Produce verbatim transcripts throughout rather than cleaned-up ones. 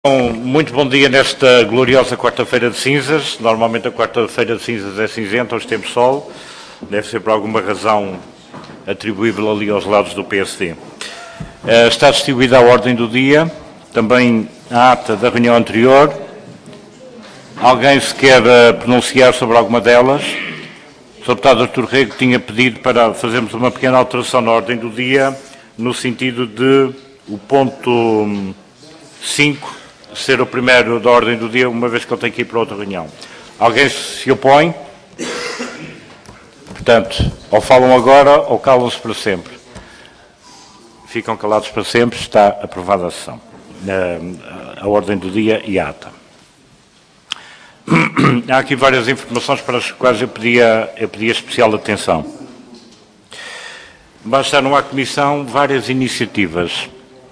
Bom, muito bom dia nesta gloriosa quarta-feira de cinzas. Normalmente a quarta-feira de cinzas é cinzenta, hoje temos sol. Deve ser por alguma razão atribuível ali aos lados do P S D. Uh, está distribuída a ordem do dia, também a ata da reunião anterior. Alguém se quer uh, pronunciar sobre alguma delas? O senhor Deputado Artur Rego tinha pedido para fazermos uma pequena alteração na ordem do dia, no sentido de o ponto cinco ser o primeiro da ordem do dia, uma vez que ele tem que ir para outra reunião. Alguém se opõe? Portanto, ou falam agora ou calam-se para sempre. Ficam calados para sempre, está aprovada a sessão. A, a ordem do dia e a ata. Há aqui várias informações para as quais eu pedia, eu pedia especial atenção. Bastaram à Comissão várias iniciativas.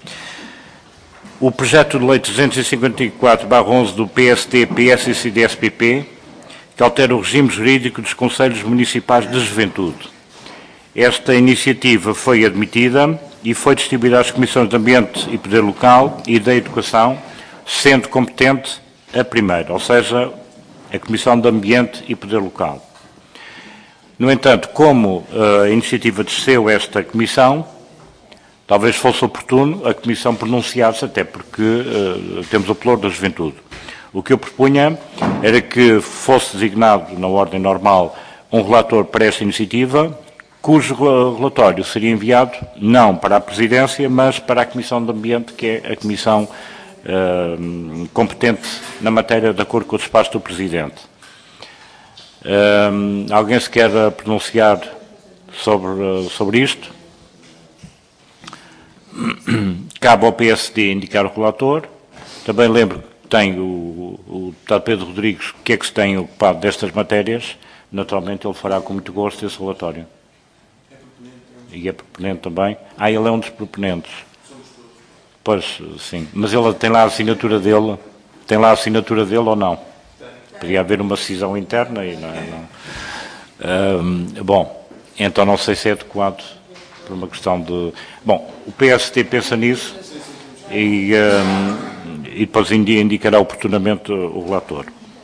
O projeto de lei trezentos e cinquenta e quatro barra onze do P S D, P S C D S P P, que altera o regime jurídico dos Conselhos Municipais de Juventude. Esta iniciativa foi admitida e foi distribuída às Comissões de Ambiente e Poder Local e da Educação, sendo competente a primeira, ou seja, a Comissão de Ambiente e Poder Local. No entanto, como a iniciativa desceu esta Comissão, talvez fosse oportuno a Comissão pronunciar-se, até porque uh, temos o pluro da juventude. O que eu propunha era que fosse designado, na ordem normal, um relator para esta iniciativa, cujo relatório seria enviado não para a Presidência, mas para a Comissão de Ambiente, que é a Comissão uh, competente na matéria, de acordo com o despacho do Presidente. Uh, alguém se quer pronunciar sobre, uh, sobre isto? Cabe ao P S D indicar o relator. Também lembro que tem o, o deputado Pedro Rodrigues, que é que se tem ocupado destas matérias. Naturalmente ele fará com muito gosto esse relatório. É proponente, é. E é proponente também. Ah, ele é um dos proponentes. Somos todos. Pois, sim. Mas ele tem lá a assinatura dele. Tem lá a assinatura dele ou não? Tem. Podia haver uma decisão interna e não é? Não. Um, bom, então não sei se é adequado por uma questão de... Bom, o P S D pensa nisso e, um, e depois indicará oportunamente o relator.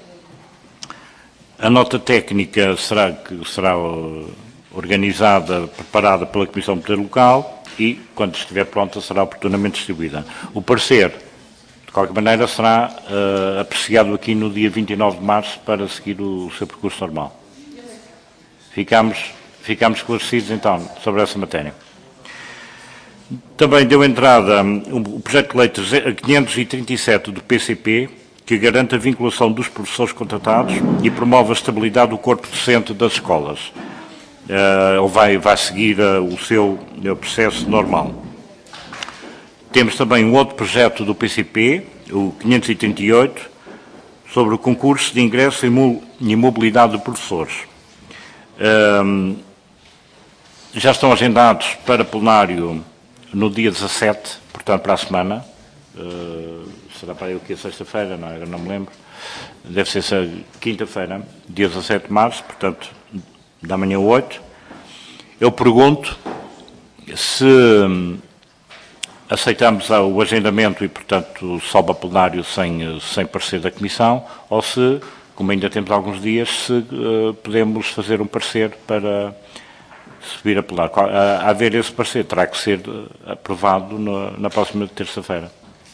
A nota técnica será, que será organizada, preparada pela Comissão de Poder Local e, quando estiver pronta, será oportunamente distribuída. O parecer, de qualquer maneira, será uh, apreciado aqui no dia vinte e nove de março para seguir o, o seu percurso normal. Ficamos... Ficamos esclarecidos, então, sobre essa matéria. Também deu entrada o projeto de lei quinhentos e trinta e sete do P C P, que garante a vinculação dos professores contratados e promove a estabilidade do corpo docente das escolas. Uh, ele vai, vai seguir uh, o seu uh, processo normal. Temos também um outro projeto do P C P, o quinhentos e trinta e oito, sobre o concurso de ingresso e mobilidade de professores. Uh, Já estão agendados para plenário no dia dezassete, portanto para a semana. Uh, será para aí o que é sexta-feira, não, eu não me lembro. Deve ser quinta-feira, dia dezassete de março, portanto da manhã oito. Eu pergunto se aceitamos o agendamento e, portanto, sobe a plenário sem, sem parecer da Comissão, ou se, como ainda temos alguns dias, se uh, podemos fazer um parecer para... subir a plenário. A haver esse parecer, terá que ser aprovado na, na próxima terça-feira.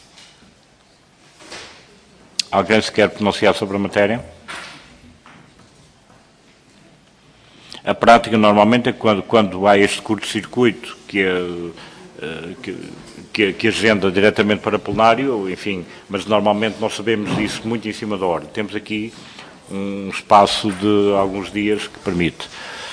Alguém se quer pronunciar sobre a matéria? A prática, normalmente, é quando, quando há este curto-circuito que, é, que, que, que agenda diretamente para plenário, enfim, mas normalmente nós sabemos disso muito em cima da hora. Temos aqui um espaço de alguns dias que permite.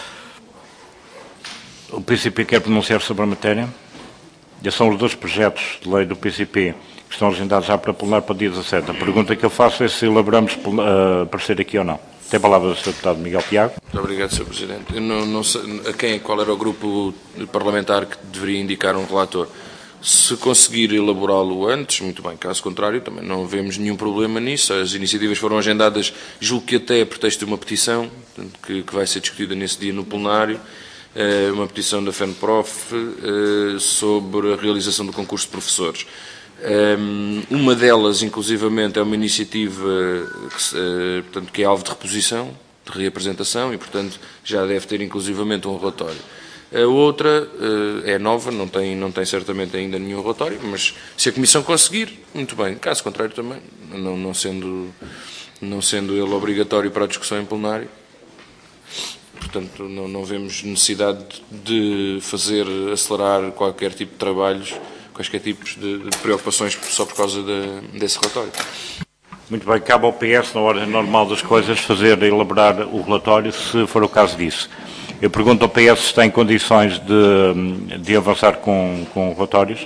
O P C P quer pronunciar sobre a matéria? Estes são os dois projetos de lei do P C P que estão agendados já para plenário para o dia dezassete. A pergunta que eu faço é se elaboramos uh, parecer aqui ou não. Tem a palavra o senhor Deputado Miguel Piago. Muito obrigado, senhor Presidente. Eu não, não sei a quem, qual era o grupo parlamentar que deveria indicar um relator. Se conseguir elaborá-lo antes, muito bem. Caso contrário, também não vemos nenhum problema nisso. As iniciativas foram agendadas, julgo que até a pretexto de uma petição, que, que vai ser discutida nesse dia no plenário. Uma petição da FENPROF sobre a realização do concurso de professores. Uma delas, inclusivamente, é uma iniciativa que, se, portanto, que é alvo de reposição, de reapresentação, e, portanto, já deve ter, inclusivamente, um relatório. A outra é nova, não tem, não tem certamente ainda nenhum relatório, mas se a Comissão conseguir, muito bem. Caso contrário, também, não, não, sendo, não sendo ele obrigatório para a discussão em plenário, portanto, não, não vemos necessidade de fazer acelerar qualquer tipo de trabalhos, quaisquer tipos de, de preocupações só por causa de, desse relatório. Muito bem, cabe ao P S, na ordem normal das coisas, fazer, elaborar o relatório, se for o caso disso. Eu pergunto ao P S se está em condições de, de avançar com, com relatórios.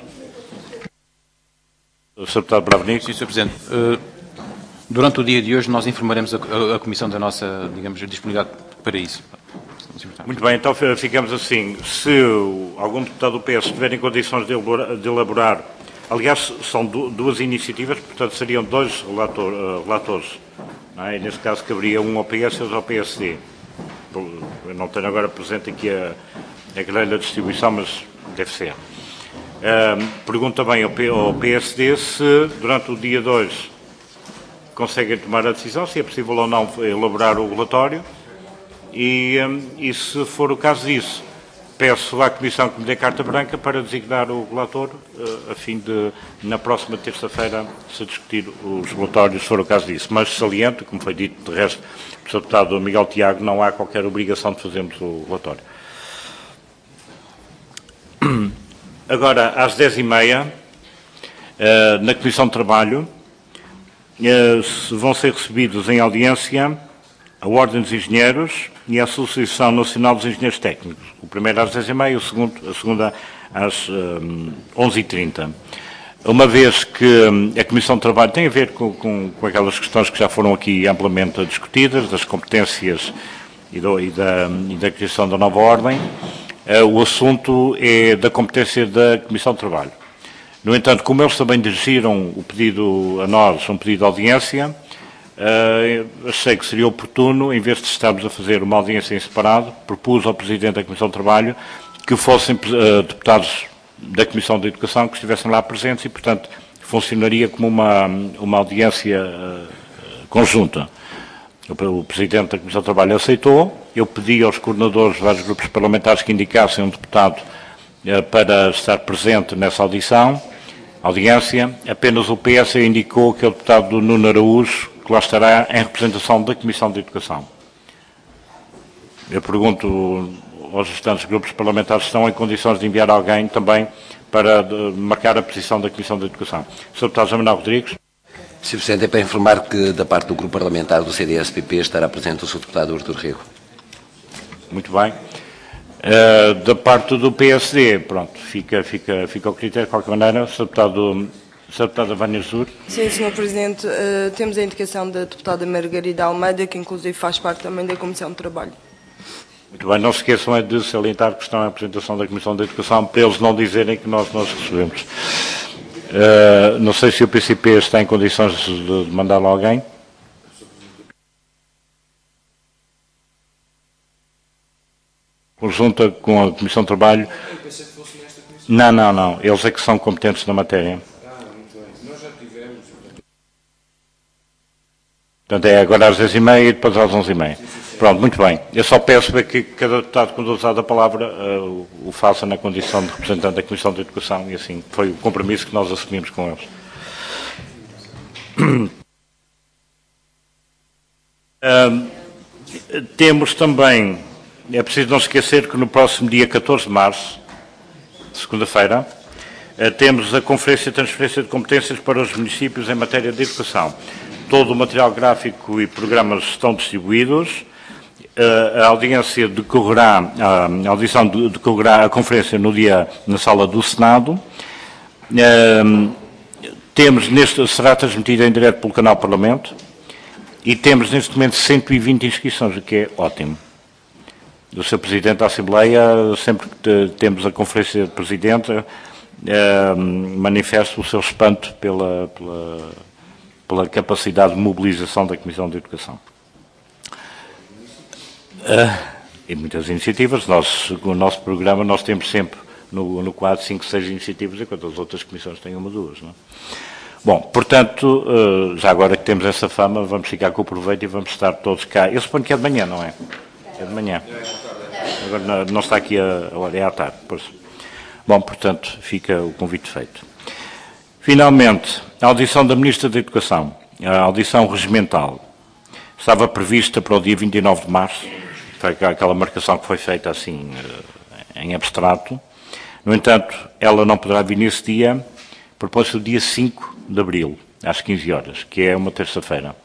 senhor Deputado Bravenico. Sim, senhor Presidente. Durante o dia de hoje nós informaremos a, a, a Comissão da nossa, digamos, disponibilidade para isso. Muito bem, então ficamos assim. Se algum deputado do P S estiver em condições de elaborar, de elaborar aliás, são duas iniciativas, portanto seriam dois relator, uh, relatores. Não é? E nesse caso caberia um ao P S e outro ao P S D. Eu não tenho agora presente aqui a, a grelha da distribuição, mas deve ser. Uh, pergunto também ao, P, ao P S D se durante o dia dois conseguem tomar a decisão, se é possível ou não elaborar o relatório. E, e, se for o caso disso, peço à Comissão que me dê carta branca para designar o relator, a fim de, na próxima terça-feira, se discutir os relatórios, se for o caso disso. Mas saliento, como foi dito, de resto, pelo senhor Deputado Miguel Tiago, não há qualquer obrigação de fazermos o relatório. Agora, às dez e meia, na Comissão de Trabalho, vão ser recebidos em audiência a Ordem dos Engenheiros e a Associação Nacional dos Engenheiros Técnicos. O primeiro às dez e meia, o segundo, a segunda às um, onze e trinta. Uma vez que um, a Comissão de Trabalho tem a ver com, com, com aquelas questões que já foram aqui amplamente discutidas, das competências e, do, e, da, e da criação da nova ordem, uh, o assunto é da competência da Comissão de Trabalho. No entanto, como eles também dirigiram o pedido a nós, um pedido de audiência, Uh, achei que seria oportuno, em vez de estarmos a fazer uma audiência em separado, propus ao Presidente da Comissão de Trabalho que fossem uh, deputados da Comissão de Educação que estivessem lá presentes e, portanto, funcionaria como uma, uma audiência uh, conjunta. O, o Presidente da Comissão de Trabalho aceitou, eu pedi aos coordenadores de vários grupos parlamentares que indicassem um deputado uh, para estar presente nessa audição, audiência. Apenas o P S indicou que é o deputado Nuno Araújo, que lá estará em representação da Comissão de Educação. Eu pergunto aos restantes grupos parlamentares se estão em condições de enviar alguém também para de, marcar a posição da Comissão de Educação. senhor Deputado José Manuel Rodrigues. senhor Presidente, é para informar que da parte do grupo parlamentar do C D S P P estará presente o senhor Deputado Artur Rego. Muito bem. Uh, da parte do P S D, pronto, fica, fica, fica ao critério, de qualquer maneira, senhor Deputado... senhora Deputada Vânia Zur. Sim, senhor Presidente. Uh, temos a indicação da Deputada Margarida Almeida, que inclusive faz parte também da Comissão de Trabalho. Muito bem, não se esqueçam é de salientar que estão em apresentação da Comissão de Educação, para eles não dizerem que nós nós recebemos. Uh, não sei se o P C P está em condições de, de mandar lá alguém. Conjunta com a Comissão de Trabalho. Não, não, não. Eles é que são competentes na matéria. Portanto, é agora às dez e meia e depois às onze e meia. Pronto, muito bem. Eu só peço que cada deputado, quando usar a palavra, uh, o faça na condição de representante da Comissão de Educação, e assim foi o compromisso que nós assumimos com eles. Uh, temos também, é preciso não esquecer que no próximo dia catorze de março, segunda-feira, uh, temos a Conferência de Transferência de Competências para os municípios em matéria de educação. Todo o material gráfico e programas estão distribuídos. A audiência decorrerá, a audição decorrerá a conferência no dia na sala do Senado. Temos neste, será transmitida em direto pelo canal Parlamento e temos neste momento cento e vinte inscrições, o que é ótimo. O senhor Presidente da Assembleia, sempre que temos a conferência de Presidente, manifesta o seu espanto pela, pela pela capacidade de mobilização da Comissão de Educação. Uh, e muitas iniciativas. Nós, no nosso programa, nós temos sempre no, no quadro cinco, seis iniciativas, enquanto as outras comissões têm uma ou duas. Não é? Bom, portanto, já agora que temos essa fama, vamos ficar com o proveito e vamos estar todos cá. Eu suponho que é de manhã, não é? É de manhã. Agora não está aqui a hora, é à tarde. Pois. Bom, portanto, fica o convite feito. Finalmente, a audição da Ministra da Educação, a audição regimental, estava prevista para o dia vinte e nove de março, foi aquela marcação que foi feita assim, em abstrato. No entanto, ela não poderá vir nesse dia, propôs-se o dia cinco de abril, às quinze horas, que é uma terça-feira.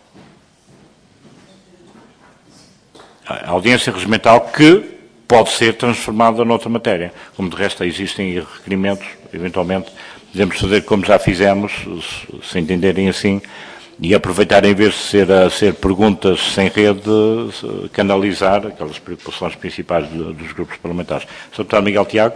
A audiência regimental que pode ser transformada noutra matéria, como de resto existem requerimentos, eventualmente, podemos fazer como já fizemos, se entenderem assim, e aproveitar, em vez de ser, a ser perguntas sem rede, canalizar aquelas preocupações principais dos grupos parlamentares. senhor Deputado Miguel Tiago.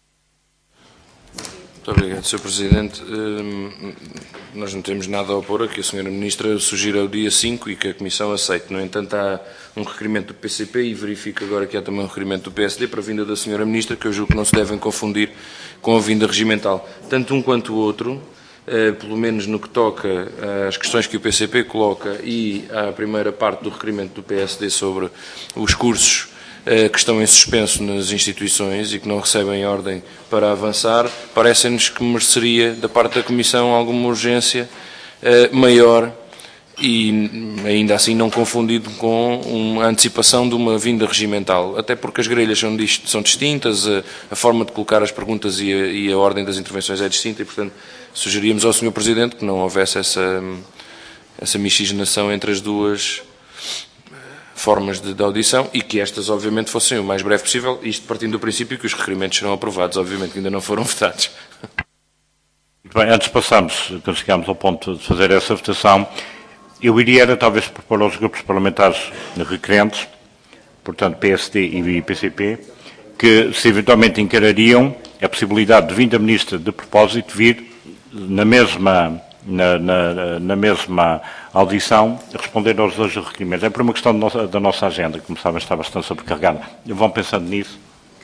Muito obrigado, senhor Presidente. Nós não temos nada a opor a que a senhora Ministra sugira o dia cinco e que a Comissão aceite. No entanto, há um requerimento do P C P e verifico agora que há também um requerimento do P S D para a vinda da senhora Ministra, que eu julgo que não se devem confundir com a vinda regimental. Tanto um quanto o outro, pelo menos no que toca às questões que o P C P coloca e à primeira parte do requerimento do P S D sobre os cursos que estão em suspenso nas instituições e que não recebem ordem para avançar, parece-nos que mereceria, da parte da Comissão, alguma urgência maior e, ainda assim, não confundido com uma antecipação de uma vinda regimental, até porque as grelhas são, são distintas, a, a forma de colocar as perguntas e a, e a ordem das intervenções é distinta e, portanto, sugeríamos ao senhor Presidente que não houvesse essa, essa miscigenação entre as duas formas de, de audição e que estas, obviamente, fossem o mais breve possível, isto partindo do princípio que os requerimentos serão aprovados, obviamente, que ainda não foram votados. Muito bem, antes de passarmos, quando chegarmos ao ponto de fazer essa votação, eu iria, era, talvez, propor aos grupos parlamentares requerentes, portanto, P S D e P C P, que, se eventualmente encarariam a possibilidade de vinda Ministra de propósito vir na mesma... Na, na, na mesma audição, responder aos dois requerimentos. É por uma questão nossa, da nossa agenda, que, como sabem, está bastante sobrecarregada. Vão pensando nisso.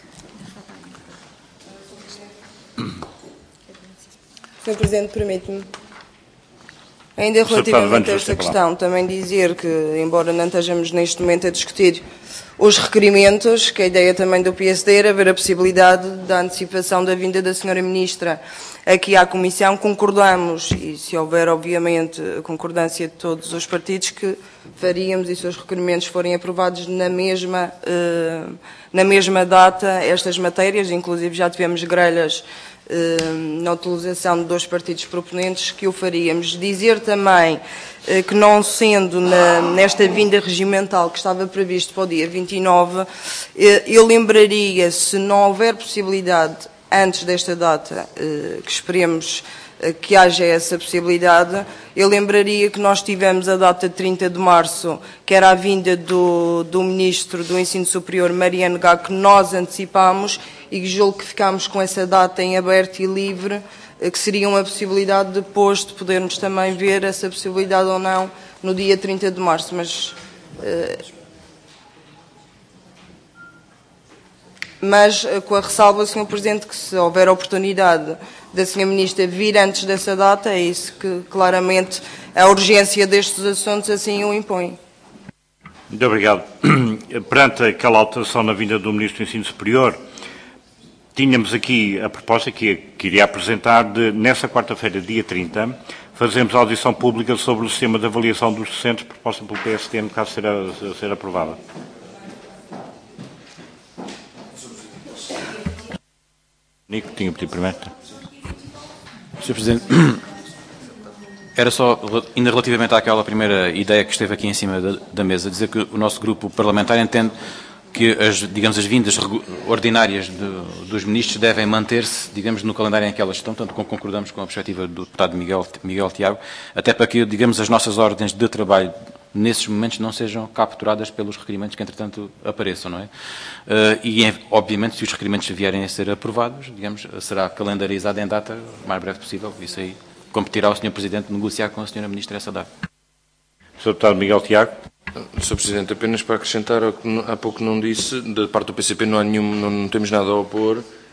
senhor Presidente, permite-me. Ainda relativamente a esta questão, também dizer que, embora não estejamos neste momento a discutir os requerimentos, que a ideia também do P S D era ver a possibilidade da antecipação da vinda da senhora Ministra aqui à Comissão. Concordamos, e se houver, obviamente, a concordância de todos os partidos, que faríamos, e se os requerimentos forem aprovados na mesma, eh, na mesma data, estas matérias, inclusive já tivemos grelhas eh, na utilização de dois partidos proponentes, que o faríamos. Dizer também eh, que, não sendo na, nesta vinda regimental que estava previsto para o dia vinte e nove, eh, eu lembraria, se não houver possibilidade antes desta data, que esperemos que haja essa possibilidade, eu lembraria que nós tivemos a data de trinta de março, que era a vinda do, do Ministro do Ensino Superior, Mariano Gago, que nós antecipámos e julgo que ficámos com essa data em aberto e livre, que seria uma possibilidade depois de podermos também ver essa possibilidade ou não no dia trinta de março, mas... Mas com a ressalva, senhor Presidente, que se houver oportunidade da senhora Ministra vir antes dessa data, é isso que claramente a urgência destes assuntos assim o impõe. Muito obrigado. Perante aquela alteração na vinda do Ministro do Ensino Superior, tínhamos aqui a proposta que, que iria apresentar de, nessa quarta-feira, dia trinta, fazemos a audição pública sobre o sistema de avaliação dos docentes, proposta pelo P S D, no caso de ser, a, ser aprovada. Nico, tinha pedido primeiro. senhor Presidente, era só, ainda relativamente àquela primeira ideia que esteve aqui em cima da, da mesa, dizer que o nosso grupo parlamentar entende que as, digamos, as vindas ordinárias de, dos ministros devem manter-se, digamos, no calendário em que elas estão, tanto concordamos com a perspectiva do deputado Miguel, Miguel Tiago, até para que, digamos, as nossas ordens de trabalho nesses momentos não sejam capturadas pelos requerimentos que, entretanto, apareçam, não é? Uh, e, obviamente, se os requerimentos vierem a ser aprovados, digamos, será calendarizado em data o mais breve possível. Isso aí competirá ao senhor Presidente negociar com a senhora Ministra essa data. senhor Deputado Miguel Tiago. senhor Presidente, apenas para acrescentar, há pouco não disse, da parte do P C P não, há nenhum, não, não temos nada a opor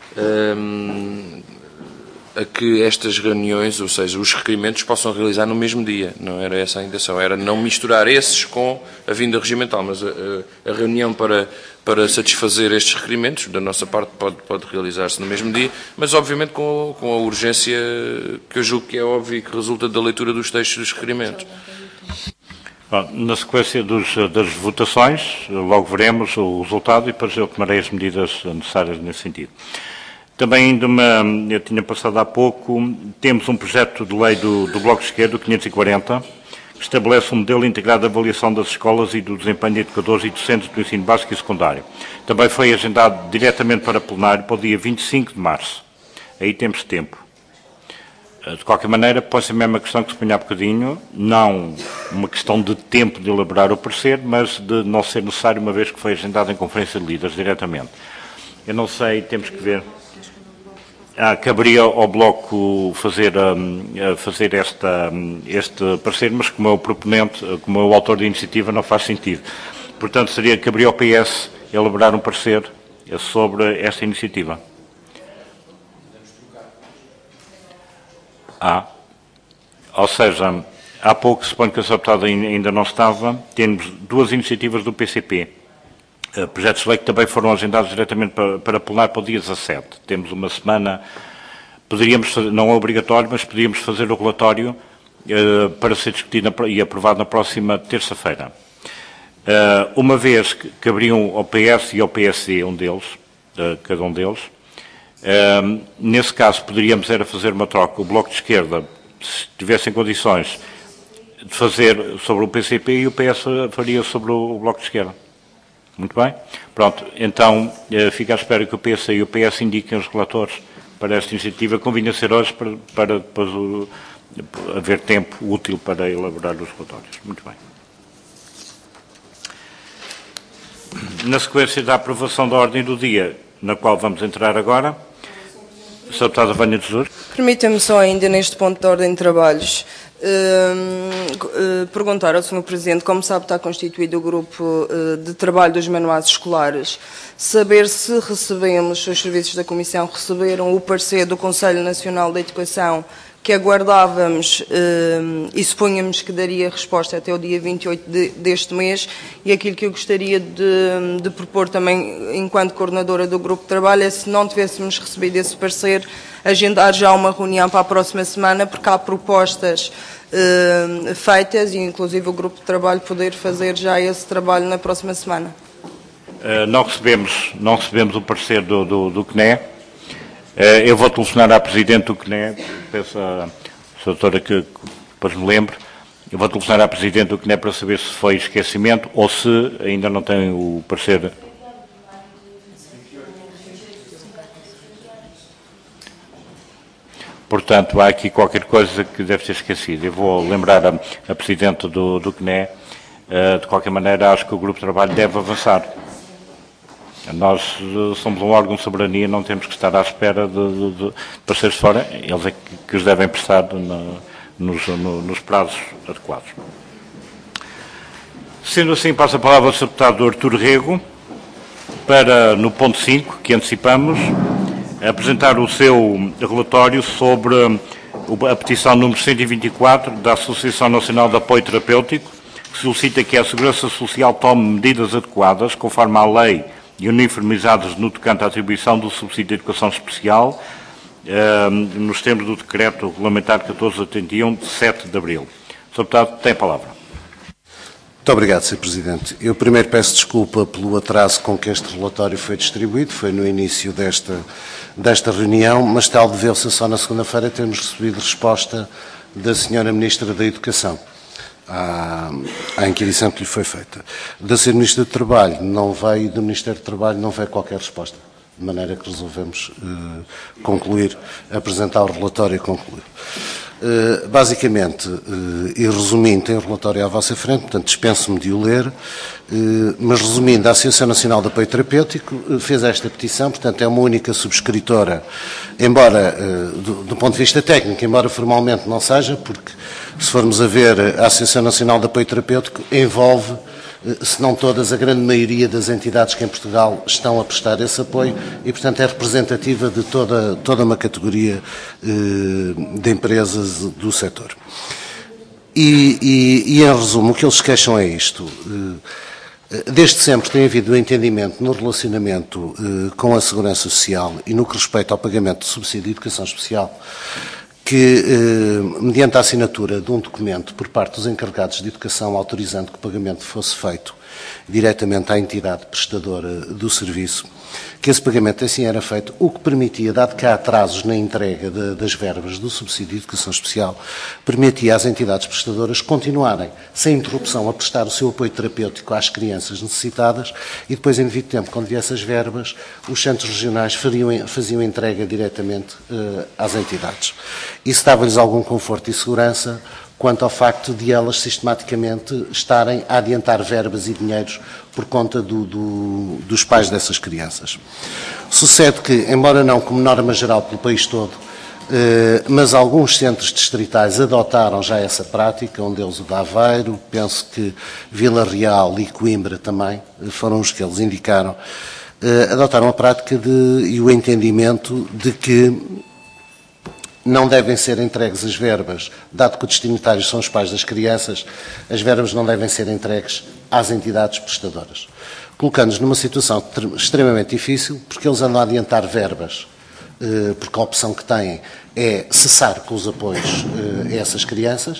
hum, a que estas reuniões, ou seja, os requerimentos, possam realizar no mesmo dia. Não era essa a intenção, era não misturar esses com a vinda regimental, mas a, a, a reunião para, para satisfazer estes requerimentos, da nossa parte, pode, pode realizar-se no mesmo dia, mas obviamente com, com a urgência que eu julgo que é óbvio e que resulta da leitura dos textos dos requerimentos. Bom, na sequência dos, das votações, logo veremos o resultado e depois eu tomarei as medidas necessárias nesse sentido. Também ainda uma, eu tinha passado há pouco, temos um projeto de lei do, do Bloco de Esquerda, quinhentos e quarenta, que estabelece um modelo integrado de avaliação das escolas e do desempenho de educadores e docentes do ensino básico e secundário. Também foi agendado diretamente para plenário para o dia vinte e cinco de março. Aí temos tempo. De qualquer maneira, pode ser a mesma questão que se punha há bocadinho, não uma questão de tempo de elaborar o parecer, mas de não ser necessário, uma vez que foi agendado em conferência de líderes diretamente. Eu não sei, temos que ver. Ah, caberia ao Bloco fazer, um, fazer esta, um, este parecer, mas como é o proponente, como é o autor da iniciativa, não faz sentido. Portanto, seria, caberia ao P S elaborar um parecer sobre esta iniciativa. Ah, ou seja, há pouco, suponho que a sua deputada ainda não estava, temos duas iniciativas do P C P. Uh, projetos de lei que também foram agendados diretamente para, para plenário para o dia dezassete. Temos uma semana, poderíamos fazer, não é obrigatório, mas podíamos fazer o relatório uh, para ser discutido na, e aprovado na próxima terça-feira. Uh, uma vez que caberiam ao P S e ao P S D, um deles, uh, cada um deles, uh, nesse caso poderíamos era fazer uma troca. O Bloco de Esquerda, se tivessem condições de fazer sobre o P C P e o P S faria sobre o Bloco de Esquerda. Muito bem. Pronto, então fica à espera que o P S e o P S indiquem os relatores para esta iniciativa. Convinha ser hoje para, para depois o, haver tempo útil para elaborar os relatórios. Muito bem. Na sequência da aprovação da ordem do dia, na qual vamos entrar agora, a senhora deputada Vânia de Jesus. Permita-me só ainda neste ponto de ordem de trabalhos Uh, uh, perguntar ao senhor Presidente, como sabe, está constituído o grupo uh, de trabalho dos manuais escolares, saber se recebemos, se os serviços da Comissão receberam o parecer do Conselho Nacional da Educação, que aguardávamos uh, e supunhamos que daria resposta até o dia vinte e oito de, deste mês, e aquilo que eu gostaria de, de propor também, enquanto coordenadora do grupo de trabalho, é, se não tivéssemos recebido esse parecer, agendar já uma reunião para a próxima semana, porque há propostas uh, feitas e, inclusive, o grupo de trabalho poder fazer já esse trabalho na próxima semana. Uh, não, recebemos, não recebemos o parecer do, do, do C N E. Uh, eu vou telefonar à Presidente do C N E, peço à doutora que depois me lembre, eu vou telefonar à Presidente do C N E para saber se foi esquecimento ou se ainda não tem o parecer. Portanto, há aqui qualquer coisa que deve ser esquecida. Eu vou lembrar a, a Presidente do, do C N E, uh, de qualquer maneira, acho que o Grupo de Trabalho deve avançar. Nós uh, somos um órgão de soberania, não temos que estar à espera de, de, de parceiros de fora, eles é que, que os devem prestar na, nos, no, nos prazos adequados. Sendo assim, passo a palavra ao senhor Deputado Artur Rego, para, no ponto cinco, que antecipamos, apresentar o seu relatório sobre a petição número cento e vinte e quatro da Associação Nacional de Apoio Terapêutico, que solicita que a Segurança Social tome medidas adequadas, conforme à lei e uniformizadas no tocante à atribuição do subsídio de educação especial, eh, nos termos do decreto regulamentar catorze oitenta e um, de sete de abril. senhor Deputado, tem a palavra. Muito obrigado, senhor Presidente. Eu primeiro peço desculpa pelo atraso com que este relatório foi distribuído, foi no início desta, desta reunião, mas tal deveu-se só na segunda-feira termos recebido resposta da senhora Ministra da Educação à, à inquirição que lhe foi feita. Da senhora Ministra do Trabalho não veio, e do Ministério do Trabalho não veio qualquer resposta, de maneira que resolvemos uh, concluir, apresentar o relatório e concluir. Uh, basicamente, uh, e resumindo, tem o relatório à vossa frente, portanto dispenso-me de o ler, uh, mas resumindo, a Associação Nacional de Apoio Terapêutico uh, fez esta petição, portanto é uma única subscritora, embora, uh, do, do ponto de vista técnico, embora formalmente não seja, porque se formos a ver, a Associação Nacional de Apoio Terapêutico envolve se não todas, a grande maioria das entidades que em Portugal estão a prestar esse apoio e, portanto, é representativa de toda, toda uma categoria de empresas do setor. E, e, e, em resumo, o que eles se queixam é isto. Desde sempre tem havido um entendimento no relacionamento com a Segurança Social e no que respeita ao pagamento de subsídio de educação especial, que, mediante a assinatura de um documento por parte dos encarregados de educação autorizando que o pagamento fosse feito diretamente à entidade prestadora do serviço, que esse pagamento assim era feito, o que permitia, dado que há atrasos na entrega de, das verbas do subsídio de educação especial, permitia às entidades prestadoras continuarem, sem interrupção, a prestar o seu apoio terapêutico às crianças necessitadas e depois, em devido tempo, quando viessem as verbas, os centros regionais fariam, faziam entrega diretamente uh, às entidades. Isso dava-lhes algum conforto e segurança quanto ao facto de elas sistematicamente estarem a adiantar verbas e dinheiros por conta do, do, dos pais dessas crianças. Sucede que, embora não como norma geral pelo país todo, eh, mas alguns centros distritais adotaram já essa prática, um deles o de Aveiro, penso que Vila Real e Coimbra também foram os que eles indicaram, eh, adotaram a prática de, e o entendimento de que não devem ser entregues as verbas, dado que os destinatários são os pais das crianças, as verbas não devem ser entregues às entidades prestadoras, colocando-nos numa situação extremamente difícil, porque eles andam a adiantar verbas, porque a opção que têm é cessar com os apoios a essas crianças,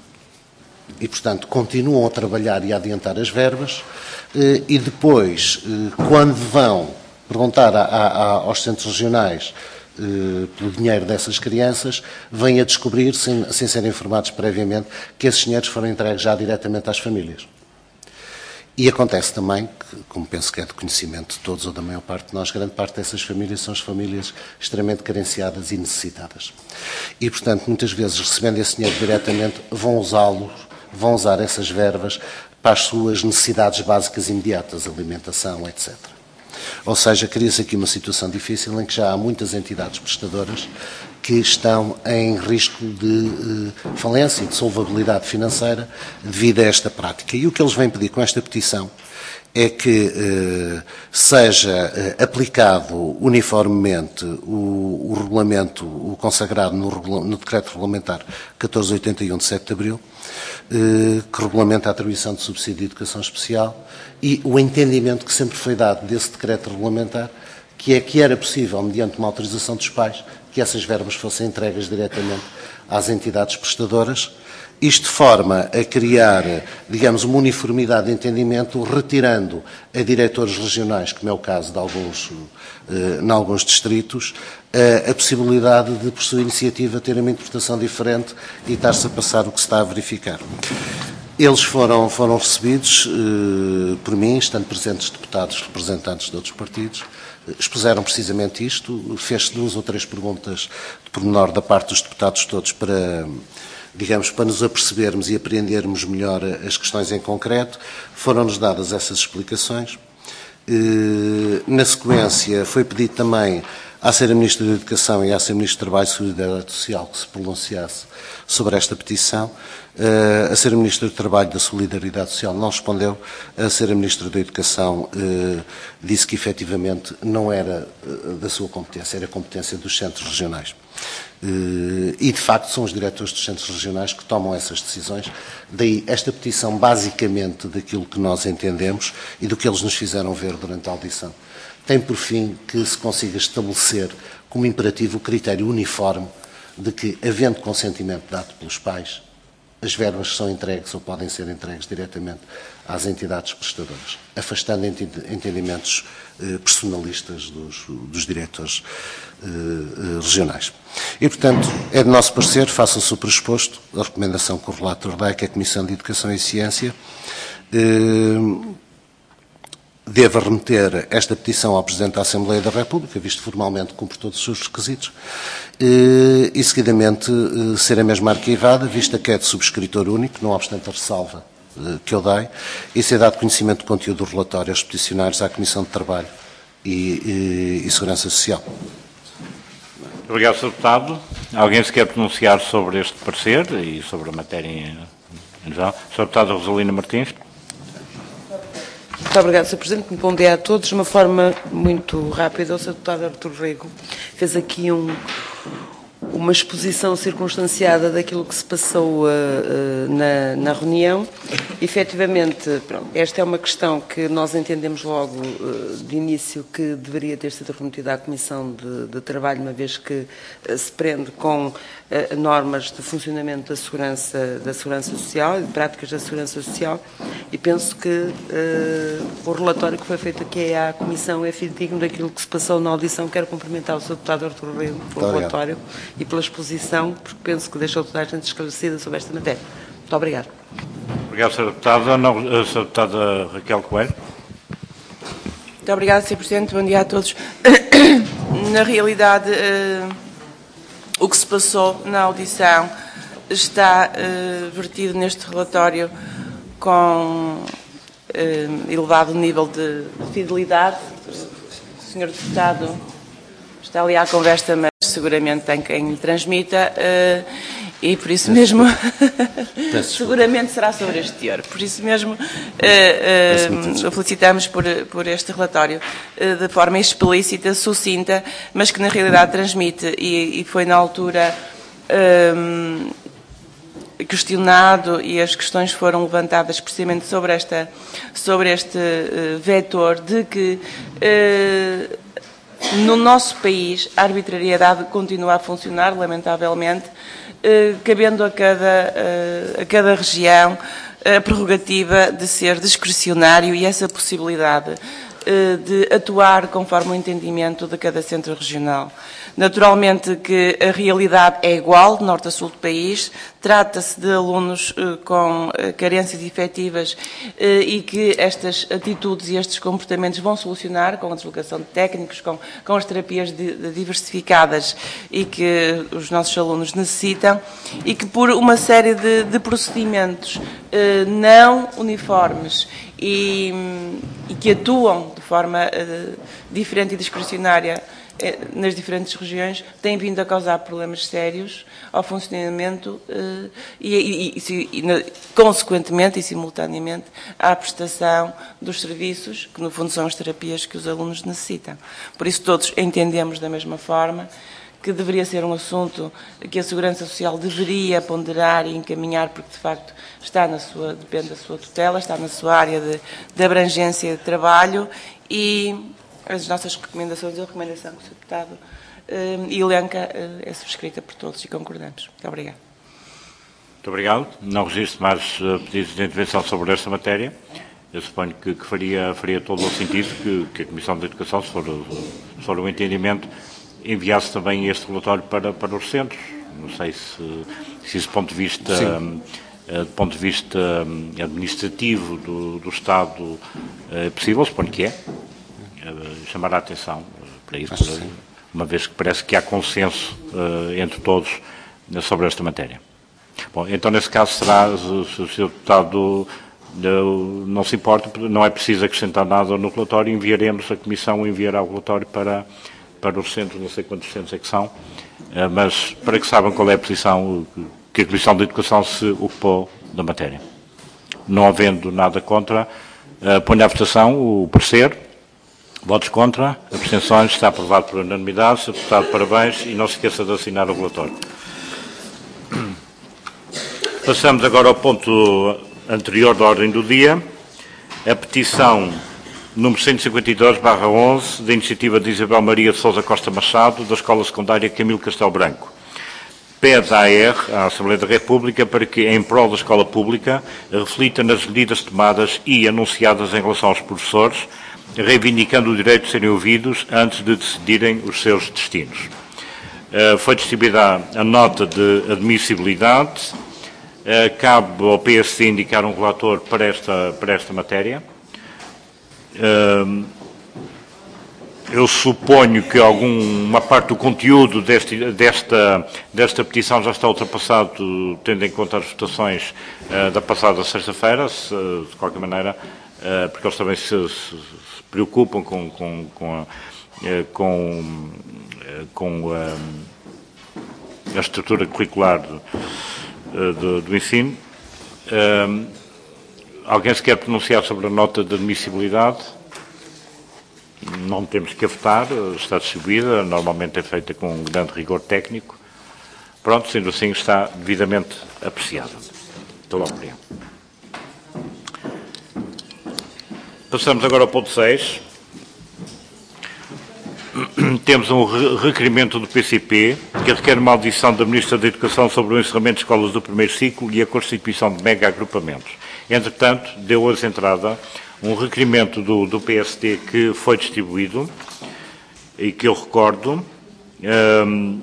e, portanto, continuam a trabalhar e a adiantar as verbas, e depois, quando vão perguntar a, a, aos centros regionais pelo dinheiro dessas crianças, vêm a descobrir, sem, sem serem informados previamente, que esses dinheiros foram entregues já diretamente às famílias. E acontece também, que, como penso que é de conhecimento de todos ou da maior parte de nós, grande parte dessas famílias são as famílias extremamente carenciadas e necessitadas. E, portanto, muitas vezes, recebendo esse dinheiro diretamente, vão usá-lo, vão usar essas verbas para as suas necessidades básicas imediatas, alimentação, etcétera. Ou seja, cria-se aqui uma situação difícil em que já há muitas entidades prestadoras que estão em risco de eh, falência e de solvabilidade financeira devido a esta prática. E o que eles vêm pedir com esta petição é que eh, seja eh, aplicado uniformemente o, o regulamento, o consagrado no, no Decreto Regulamentar catorze oitenta e um de sete de abril, eh, que regulamenta a atribuição de subsídio de educação especial, e o entendimento que sempre foi dado desse Decreto Regulamentar, que é que era possível, mediante uma autorização dos pais, que essas verbas fossem entregues diretamente às entidades prestadoras, isto de forma a criar, digamos, uma uniformidade de entendimento, retirando a diretores regionais, como é o caso de alguns, eh, em alguns distritos, eh, a possibilidade de, por sua iniciativa, ter uma interpretação diferente e estar-se a passar o que se está a verificar. Eles foram, foram recebidos eh, por mim, estando presentes deputados, representantes de outros partidos, expuseram precisamente isto, fez-se duas ou três perguntas de pormenor da parte dos deputados todos para, digamos, para nos apercebermos e apreendermos melhor as questões em concreto. Foram-nos dadas essas explicações. Na sequência, foi pedido também à Senhora Ministra da Educação e à Senhora Ministra do Trabalho e Solidariedade Social que se pronunciasse sobre esta petição. Uh, a Senhora Ministra do Trabalho e da Solidariedade Social não respondeu. A Senhora Ministra da Educação uh, disse que, efetivamente, não era uh, da sua competência, era competência dos centros regionais. Uh, e, de facto, são os diretores dos centros regionais que tomam essas decisões. Daí, esta petição, basicamente, daquilo que nós entendemos e do que eles nos fizeram ver durante a audição, tem por fim que se consiga estabelecer como imperativo o critério uniforme de que, havendo consentimento dado pelos pais, as verbas são entregues ou podem ser entregues diretamente às entidades prestadoras, afastando entendimentos eh, personalistas dos, dos diretores eh, regionais. E, portanto, é de nosso parecer, faça-se o pressuposto, a recomendação que o relator dá, que a Comissão de Educação e Ciência eh, deva remeter esta petição ao Presidente da Assembleia da República, visto formalmente cumpre todos os seus requisitos, e, e seguidamente ser a mesma arquivada, vista que é de subscritor único, não obstante a ressalva que eu dei, e ser dado conhecimento do conteúdo do relatório aos peticionários à Comissão de Trabalho e, e, e Segurança Social. Obrigado, senhor Deputado. Alguém se quer pronunciar sobre este parecer e sobre a matéria em geral? senhor Deputado Rosalina Martins. Muito obrigada, senhor Presidente. Muito bom dia a todos. De uma forma muito rápida, o senhor Deputado Artur Rego fez aqui um, uma exposição circunstanciada daquilo que se passou uh, uh, na, na reunião. Efetivamente, pronto, esta é uma questão que nós entendemos logo uh, de início que deveria ter sido remetida à Comissão de, de Trabalho, uma vez que uh, se prende com uh, normas de funcionamento da segurança, da segurança social e de práticas da segurança social, e penso que uh, o relatório que foi feito aqui à Comissão é fidedigno daquilo que se passou na audição. Quero cumprimentar o senhor Deputado Artur Rego pelo Muito relatório e pela exposição, porque penso que deixou toda a gente esclarecida sobre esta matéria. Muito obrigado. Obrigado, senhora Deputada. Não, a senhora Deputada Raquel Coelho. Muito obrigada, senhor Presidente. Bom dia a todos. Na realidade, uh, o que se passou na audição está uh, vertido neste relatório com uh, elevado nível de fidelidade. O senhor Deputado está ali à conversa, mas seguramente tem quem lhe transmita, uh, e por isso mesmo seguramente será sobre este teor. Por isso mesmo uh, uh, felicitamos por, por este relatório uh, de forma explícita, sucinta, mas que na realidade transmite, e, e foi na altura um, questionado, e as questões foram levantadas precisamente sobre, esta, sobre este uh, vetor de que uh, no nosso país, a arbitrariedade continua a funcionar, lamentavelmente, eh, cabendo a cada, eh, a cada região a prerrogativa de ser discricionário e essa possibilidade eh, de atuar conforme o entendimento de cada centro regional. Naturalmente que a realidade é igual, de norte a sul do país, trata-se de alunos eh, com eh, carências efetivas eh, e que estas atitudes e estes comportamentos vão solucionar com a deslocação de técnicos, com, com as terapias de, de diversificadas e que os nossos alunos necessitam, e que por uma série de, de procedimentos eh, não uniformes e, e que atuam de forma eh, diferente e discricionária nas diferentes regiões, tem vindo a causar problemas sérios ao funcionamento uh, e, e, e, e, consequentemente e simultaneamente, à prestação dos serviços, que no fundo são as terapias que os alunos necessitam. Por isso todos entendemos da mesma forma que deveria ser um assunto que a Segurança Social deveria ponderar e encaminhar, porque de facto está na sua, depende da sua tutela, está na sua área de, de abrangência de trabalho, e as nossas recomendações e a recomendação que o senhor Deputado uh, elenca uh, é subscrita por todos e concordamos. Muito obrigado. Muito obrigado. Não registro mais uh, pedidos de intervenção sobre esta matéria. Eu suponho que, que faria, faria todo o sentido que, que a Comissão de Educação, se for, se for o entendimento, enviasse também este relatório para, para os centros. Não sei se, se isso, do ponto de vista, um, uh, do ponto de vista um, administrativo do, do Estado uh, é possível, suponho que é. Chamar a atenção para isso, para, uma vez que parece que há consenso uh, entre todos uh, sobre esta matéria. Bom, então nesse caso será, se o senhor Deputado uh, não se importa, não é preciso acrescentar nada no relatório, enviaremos, a Comissão enviará o relatório para, para os centros, não sei quantos centros é que são, uh, mas para que saibam qual é a posição que a Comissão de Educação se ocupou da matéria. Não havendo nada contra, uh, ponho à votação o parecer. Votos contra, abstenções, está aprovado por unanimidade. senhor Deputado, parabéns, e não se esqueça de assinar o relatório. Passamos agora ao ponto anterior da ordem do dia, a petição número cento e cinquenta e dois barra onze, da iniciativa de Isabel Maria de Sousa Costa Machado, da Escola Secundária Camilo Castelo Branco. Pede à A R, à Assembleia da República, para que, em prol da escola pública, reflita nas medidas tomadas e anunciadas em relação aos professores, reivindicando o direito de serem ouvidos antes de decidirem os seus destinos. Uh, foi distribuída a nota de admissibilidade. Uh, cabe ao P S C indicar um relator para esta, para esta matéria. Uh, eu suponho que alguma parte do conteúdo deste, desta, desta petição já está ultrapassado, tendo em conta as votações uh, da passada sexta-feira, de qualquer maneira, uh, porque eles também se, se preocupam com, com, com, a, com, com a, a estrutura curricular do, do, do ensino. alguém se quer pronunciar sobre a nota de admissibilidade? Não temos que a votar, está distribuída, normalmente é feita com um grande rigor técnico. Pronto, sendo assim, está devidamente apreciada. Muito obrigado. Passamos agora ao ponto seis. Temos um requerimento do P C P que requer uma audição da Ministra da Educação sobre o encerramento de escolas do primeiro ciclo e a constituição de mega-agrupamentos. Entretanto, deu hoje entrada um requerimento do, do P S T que foi distribuído e que eu recordo, um,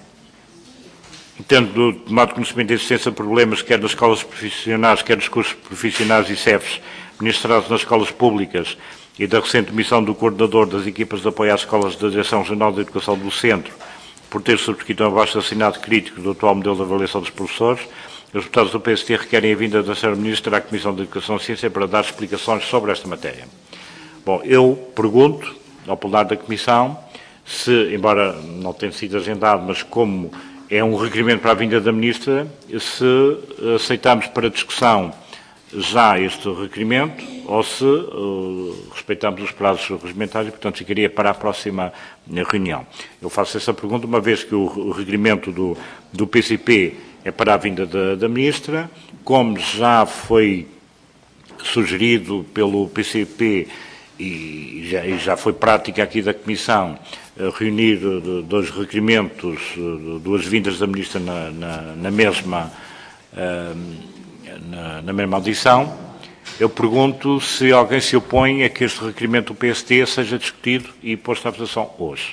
tendo tomado conhecimento da existência de problemas quer nas escolas profissionais, quer nos cursos profissionais e C E Fs ministrados nas escolas públicas e da recente missão do coordenador das equipas de apoio às escolas da Direção-Geral da Educação do Centro, por ter subscrito um abaixo-assinado crítico do atual modelo de avaliação dos professores, os deputados do P S T requerem a vinda da senhora Ministra à Comissão de Educação e Ciência para dar explicações sobre esta matéria. Bom, eu pergunto ao plenário da Comissão se, embora não tenha sido agendado, mas como é um requerimento para a vinda da Ministra, se aceitamos para discussão já este requerimento ou se uh, respeitamos os prazos regulamentares e, portanto, ficaria para a próxima reunião. Eu faço essa pergunta uma vez que o requerimento do, do P C P é para a vinda da, da Ministra, como já foi sugerido pelo P C P e já, e já foi prática aqui da Comissão uh, reunir uh, dois requerimentos, uh, duas vindas da Ministra na, na, na mesma uh, Na, na mesma audição, eu pergunto se alguém se opõe a que este requerimento do P S T seja discutido e posto à votação hoje.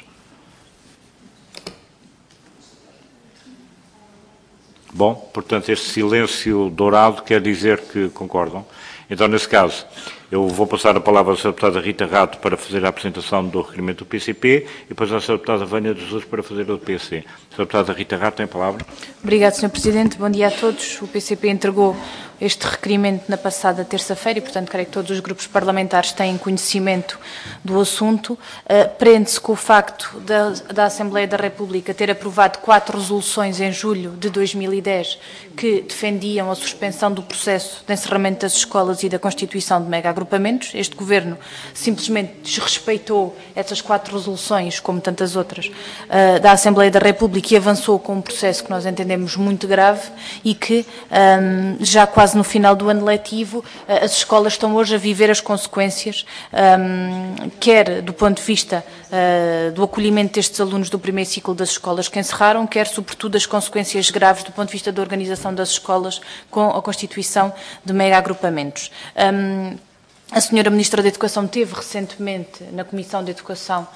Bom, portanto, este silêncio dourado quer dizer que concordam. Então, nesse caso, eu vou passar a palavra à senhora deputada Rita Rato para fazer a apresentação do requerimento do P C P e depois à senhora deputada Vânia de Jesus para fazer o do P S C. A senhora deputada Rita Rato tem a palavra. Obrigado, senhor Presidente. Bom dia a todos. O P C P entregou este requerimento na passada terça-feira e, portanto, creio que todos os grupos parlamentares têm conhecimento do assunto. Uh, Prende-se com o facto da, da Assembleia da República ter aprovado quatro resoluções em julho de dois mil e dez que defendiam a suspensão do processo de encerramento das escolas e da constituição de mega-agrupamentos. Este Governo simplesmente desrespeitou essas quatro resoluções, como tantas outras, uh, da Assembleia da República e avançou com um processo que nós entendemos muito grave e que um, já quase no final do ano letivo, as escolas estão hoje a viver as consequências, um, quer do ponto de vista uh, do acolhimento destes alunos do primeiro ciclo das escolas que encerraram, quer, sobretudo, as consequências graves do ponto de vista da organização das escolas com a constituição de mega-agrupamentos. Um, A senhora Ministra da Educação teve recentemente na Comissão de Educação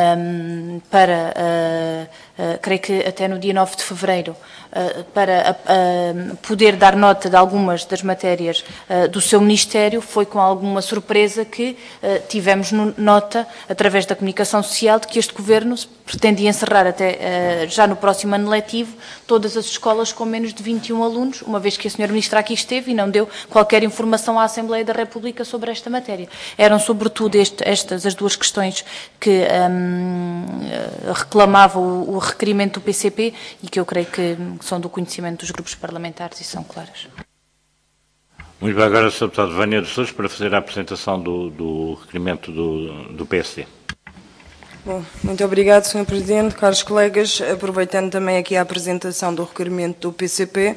um, para, uh, uh, creio que até no dia nove de fevereiro, uh, para uh, uh, poder dar nota de algumas das matérias uh, do seu Ministério. Foi com alguma surpresa que uh, tivemos no, nota, através da comunicação social, de que este Governo pretendia encerrar até uh, já no próximo ano letivo todas as escolas com menos de vinte e um alunos, uma vez que a senhora Ministra aqui esteve e não deu qualquer informação à Assembleia da República sobre esta matéria. Eram, sobretudo, este, estas as duas questões que um, reclamavam o, o requerimento do P C P e que eu creio que são do conhecimento dos grupos parlamentares e são claras. Muito bem, agora, senhor deputado Vânia de Jesus, para fazer a apresentação do, do requerimento do, do P S C. Bom, muito obrigado, senhor Presidente, caros colegas. Aproveitando também aqui a apresentação do requerimento do P C P,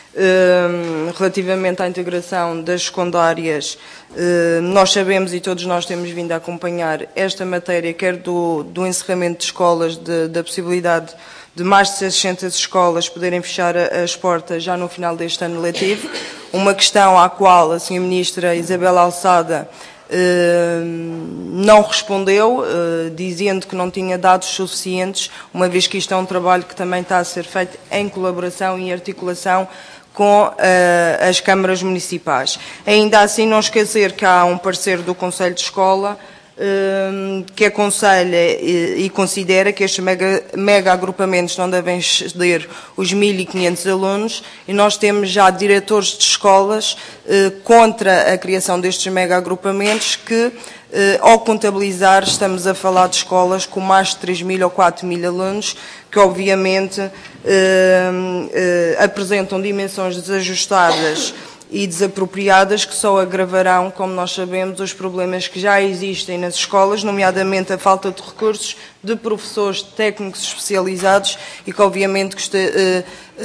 eh, relativamente à integração das secundárias, eh, nós sabemos e todos nós temos vindo a acompanhar esta matéria, quer do, do encerramento de escolas, de, da possibilidade de mais de seiscentas escolas poderem fechar as portas já no final deste ano letivo, uma questão à qual a senhora Ministra Isabela Alçada Uh, não respondeu, uh, dizendo que não tinha dados suficientes, uma vez que isto é um trabalho que também está a ser feito em colaboração e articulação com uh, as câmaras municipais. Ainda assim, não esquecer que há um parecer do Conselho de Escola uh, que aconselha e, e considera que estes mega, mega agrupamentos não devem exceder os mil e quinhentos alunos, e nós temos já diretores de escolas uh, contra a criação destes mega agrupamentos que, Uh, ao contabilizar, estamos a falar de escolas com mais de três mil ou quatro mil alunos, que obviamente uh, uh, apresentam dimensões desajustadas e desapropriadas, que só agravarão, como nós sabemos, os problemas que já existem nas escolas, nomeadamente a falta de recursos de professores técnicos especializados e que, obviamente, que é,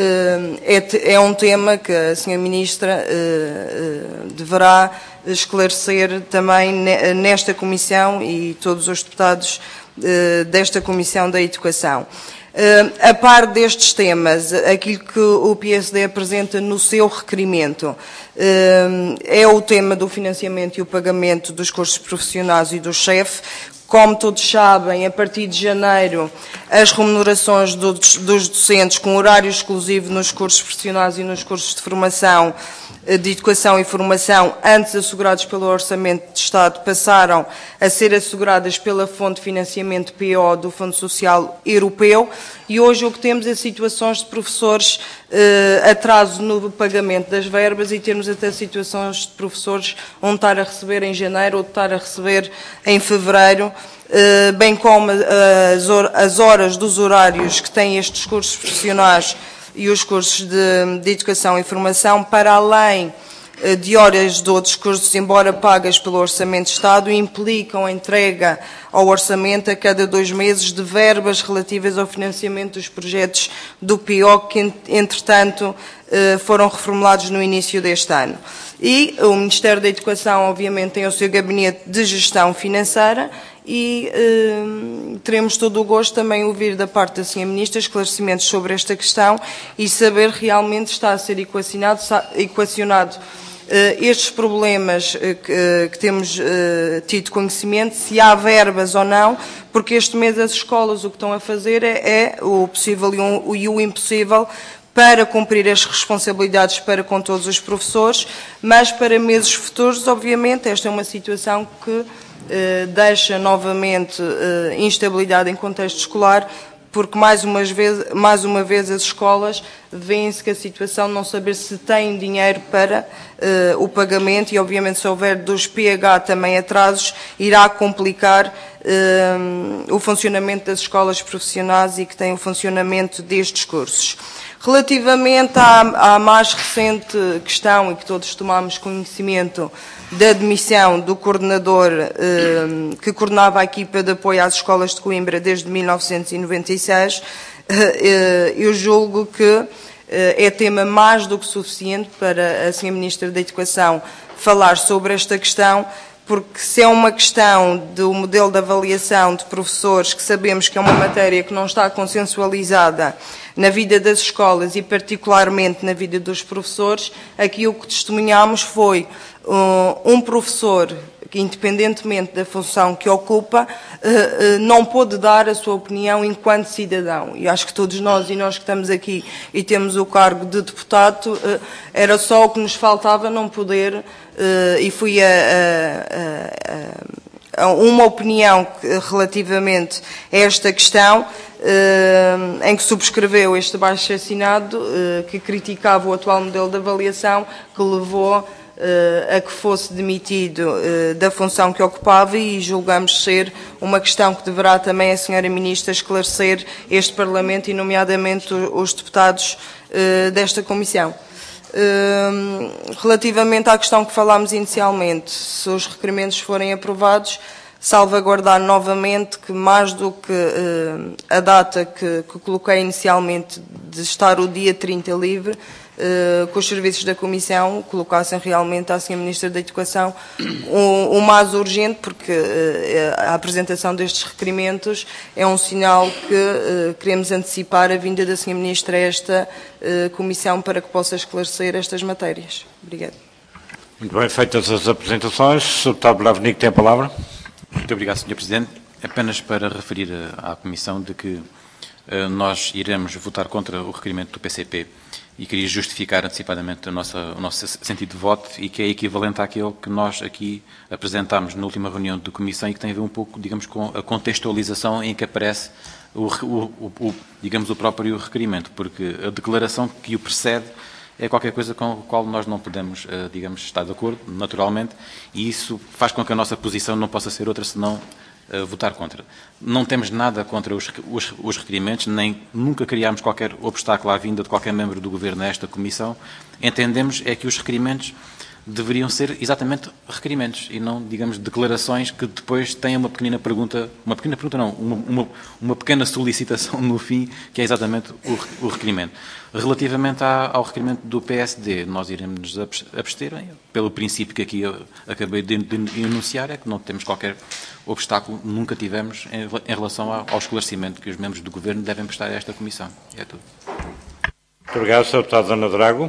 é um tema que a senhora Ministra deverá esclarecer também nesta Comissão e todos os deputados desta Comissão da Educação. A par destes temas, aquilo que o P S D apresenta no seu requerimento é o tema do financiamento e o pagamento dos cursos profissionais e do chefe. Como todos sabem, a partir de janeiro, as remunerações dos docentes com horário exclusivo nos cursos profissionais e nos cursos de formação, de educação e formação, antes assegurados pelo Orçamento de Estado, passaram a ser asseguradas pela fonte de financiamento P O do Fundo Social Europeu, e hoje o que temos é situações de professores eh, atraso no pagamento das verbas e temos até situações de professores onde estar a receber em janeiro ou de estar a receber em fevereiro, eh, bem como as, as horas dos horários que têm estes cursos profissionais e os cursos de, de educação e formação, para além de horas de outros cursos, embora pagas pelo Orçamento de Estado, implicam a entrega ao Orçamento a cada dois meses de verbas relativas ao financiamento dos projetos do P O, que, entretanto, foram reformulados no início deste ano. E o Ministério da Educação, obviamente, tem o seu gabinete de gestão financeira e eh, teremos todo o gosto também de ouvir da parte da senhora Ministra esclarecimentos sobre esta questão e saber realmente está a ser equacionado, equacionado eh, estes problemas eh, que, que temos eh, tido conhecimento, se há verbas ou não, porque este mês as escolas o que estão a fazer é, é o possível e o, e o impossível para cumprir as responsabilidades para com todos os professores, mas para meses futuros, obviamente, esta é uma situação que eh, deixa novamente eh, instabilidade em contexto escolar, porque mais uma vez, mais uma vez as escolas veem-se que a situação de não saber se têm dinheiro para eh, o pagamento e, obviamente, se houver dos P H também atrasos, irá complicar eh, o funcionamento das escolas profissionais e que têm o funcionamento destes cursos. Relativamente à, à mais recente questão, e que todos tomamos conhecimento, da admissão do coordenador eh, que coordenava a equipa de apoio às escolas de Coimbra desde mil novecentos e noventa e seis, eh, eu julgo que eh, é tema mais do que suficiente para a senhora Ministra da Educação falar sobre esta questão, porque se é uma questão do modelo de avaliação de professores, que sabemos que é uma matéria que não está consensualizada na vida das escolas e particularmente na vida dos professores, aqui o que testemunhámos foi um, um professor que, independentemente da função que ocupa, não pôde dar a sua opinião enquanto cidadão. E acho que todos nós, e nós que estamos aqui e temos o cargo de deputado, era só o que nos faltava não poder, e fui a, a, a, a uma opinião relativamente a esta questão, em que subscreveu este abaixo-assinado, que criticava o atual modelo de avaliação, que levou a que fosse demitido da função que ocupava, e julgamos ser uma questão que deverá também a senhora Ministra esclarecer este Parlamento e, nomeadamente, os deputados desta Comissão. Relativamente à questão que falámos inicialmente, se os requerimentos forem aprovados, salvaguardar novamente que, mais do que a data que, que coloquei inicialmente de estar o dia trinta livre, Uh, que os serviços da Comissão colocassem realmente à senhora Ministra da Educação o, o mais urgente, porque uh, a apresentação destes requerimentos é um sinal que uh, queremos antecipar a vinda da senhora Ministra a esta uh, Comissão para que possa esclarecer estas matérias. Obrigada. Muito bem, feitas as apresentações, o senhor Deputado Blavnik tem a palavra. Muito obrigado, senhor Presidente. Apenas para referir à Comissão de que uh, nós iremos votar contra o requerimento do P C P, e queria justificar antecipadamente a nossa, o nosso sentido de voto, e que é equivalente àquele que nós aqui apresentámos na última reunião de comissão e que tem a ver um pouco, digamos, com a contextualização em que aparece o, o, o, digamos, o próprio requerimento, porque a declaração que o precede é qualquer coisa com a qual nós não podemos, digamos, estar de acordo, naturalmente, e isso faz com que a nossa posição não possa ser outra senão Uh, votar contra. Não temos nada contra os, os, os requerimentos, nem nunca criámos qualquer obstáculo à vinda de qualquer membro do Governo a esta Comissão. Entendemos é que os requerimentos deveriam ser exatamente requerimentos e não, digamos, declarações que depois têm uma pequena pergunta, uma pequena pergunta não, uma, uma, uma pequena solicitação no fim, que é exatamente o, o requerimento. Relativamente à, ao requerimento do P S D, nós iremos nos abster, pelo princípio que aqui eu acabei de, de enunciar, é que não temos qualquer obstáculo, nunca tivemos em, em relação ao, ao esclarecimento que os membros do Governo devem prestar a esta Comissão. É tudo. Muito obrigado, senhor Deputado Ana Drago.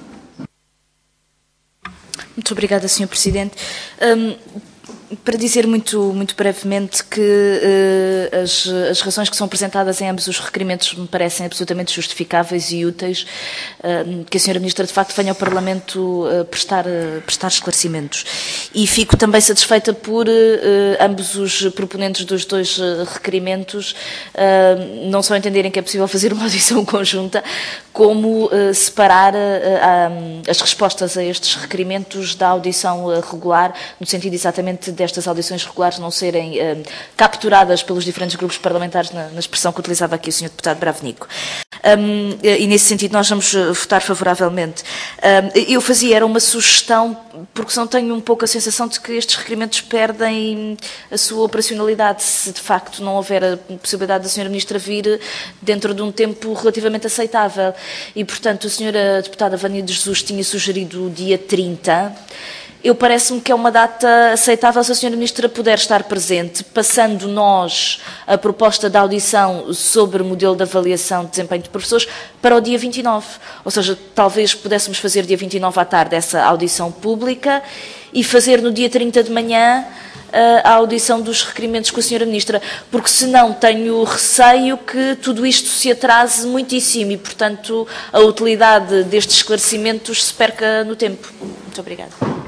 Muito obrigada, senhor Presidente. Um, para dizer muito, muito brevemente que uh, as, as razões que são apresentadas em ambos os requerimentos me parecem absolutamente justificáveis e úteis, uh, que a senhora Ministra de facto venha ao Parlamento uh, prestar, uh, prestar esclarecimentos. E fico também satisfeita por uh, ambos os proponentes dos dois uh, requerimentos uh, não só entenderem que é possível fazer uma audição conjunta, como uh, separar uh, um, as respostas a estes requerimentos da audição uh, regular, no sentido exatamente destas audições regulares não serem uh, capturadas pelos diferentes grupos parlamentares na, na expressão que utilizava aqui o senhor Deputado Bravnico. Um, e nesse sentido nós vamos votar favoravelmente. Um, eu fazia, era uma sugestão, porque senão tenho um pouco a sensação de que estes requerimentos perdem a sua operacionalidade, se de facto não houver a possibilidade da senhora Ministra vir dentro de um tempo relativamente aceitável. E, portanto, a senhora Deputada Vânia de Jesus tinha sugerido o dia trinta. Eu parece-me que é uma data aceitável se a senhora Ministra puder estar presente, passando nós a proposta de audição sobre o modelo de avaliação de desempenho de professores para o dia vinte e nove. Ou seja, talvez pudéssemos fazer dia vinte e nove à tarde essa audição pública e fazer no dia trinta de manhã a audição dos requerimentos com a senhora Ministra, porque senão tenho receio que tudo isto se atrase muitíssimo e, portanto, a utilidade destes esclarecimentos se perca no tempo. Muito obrigada.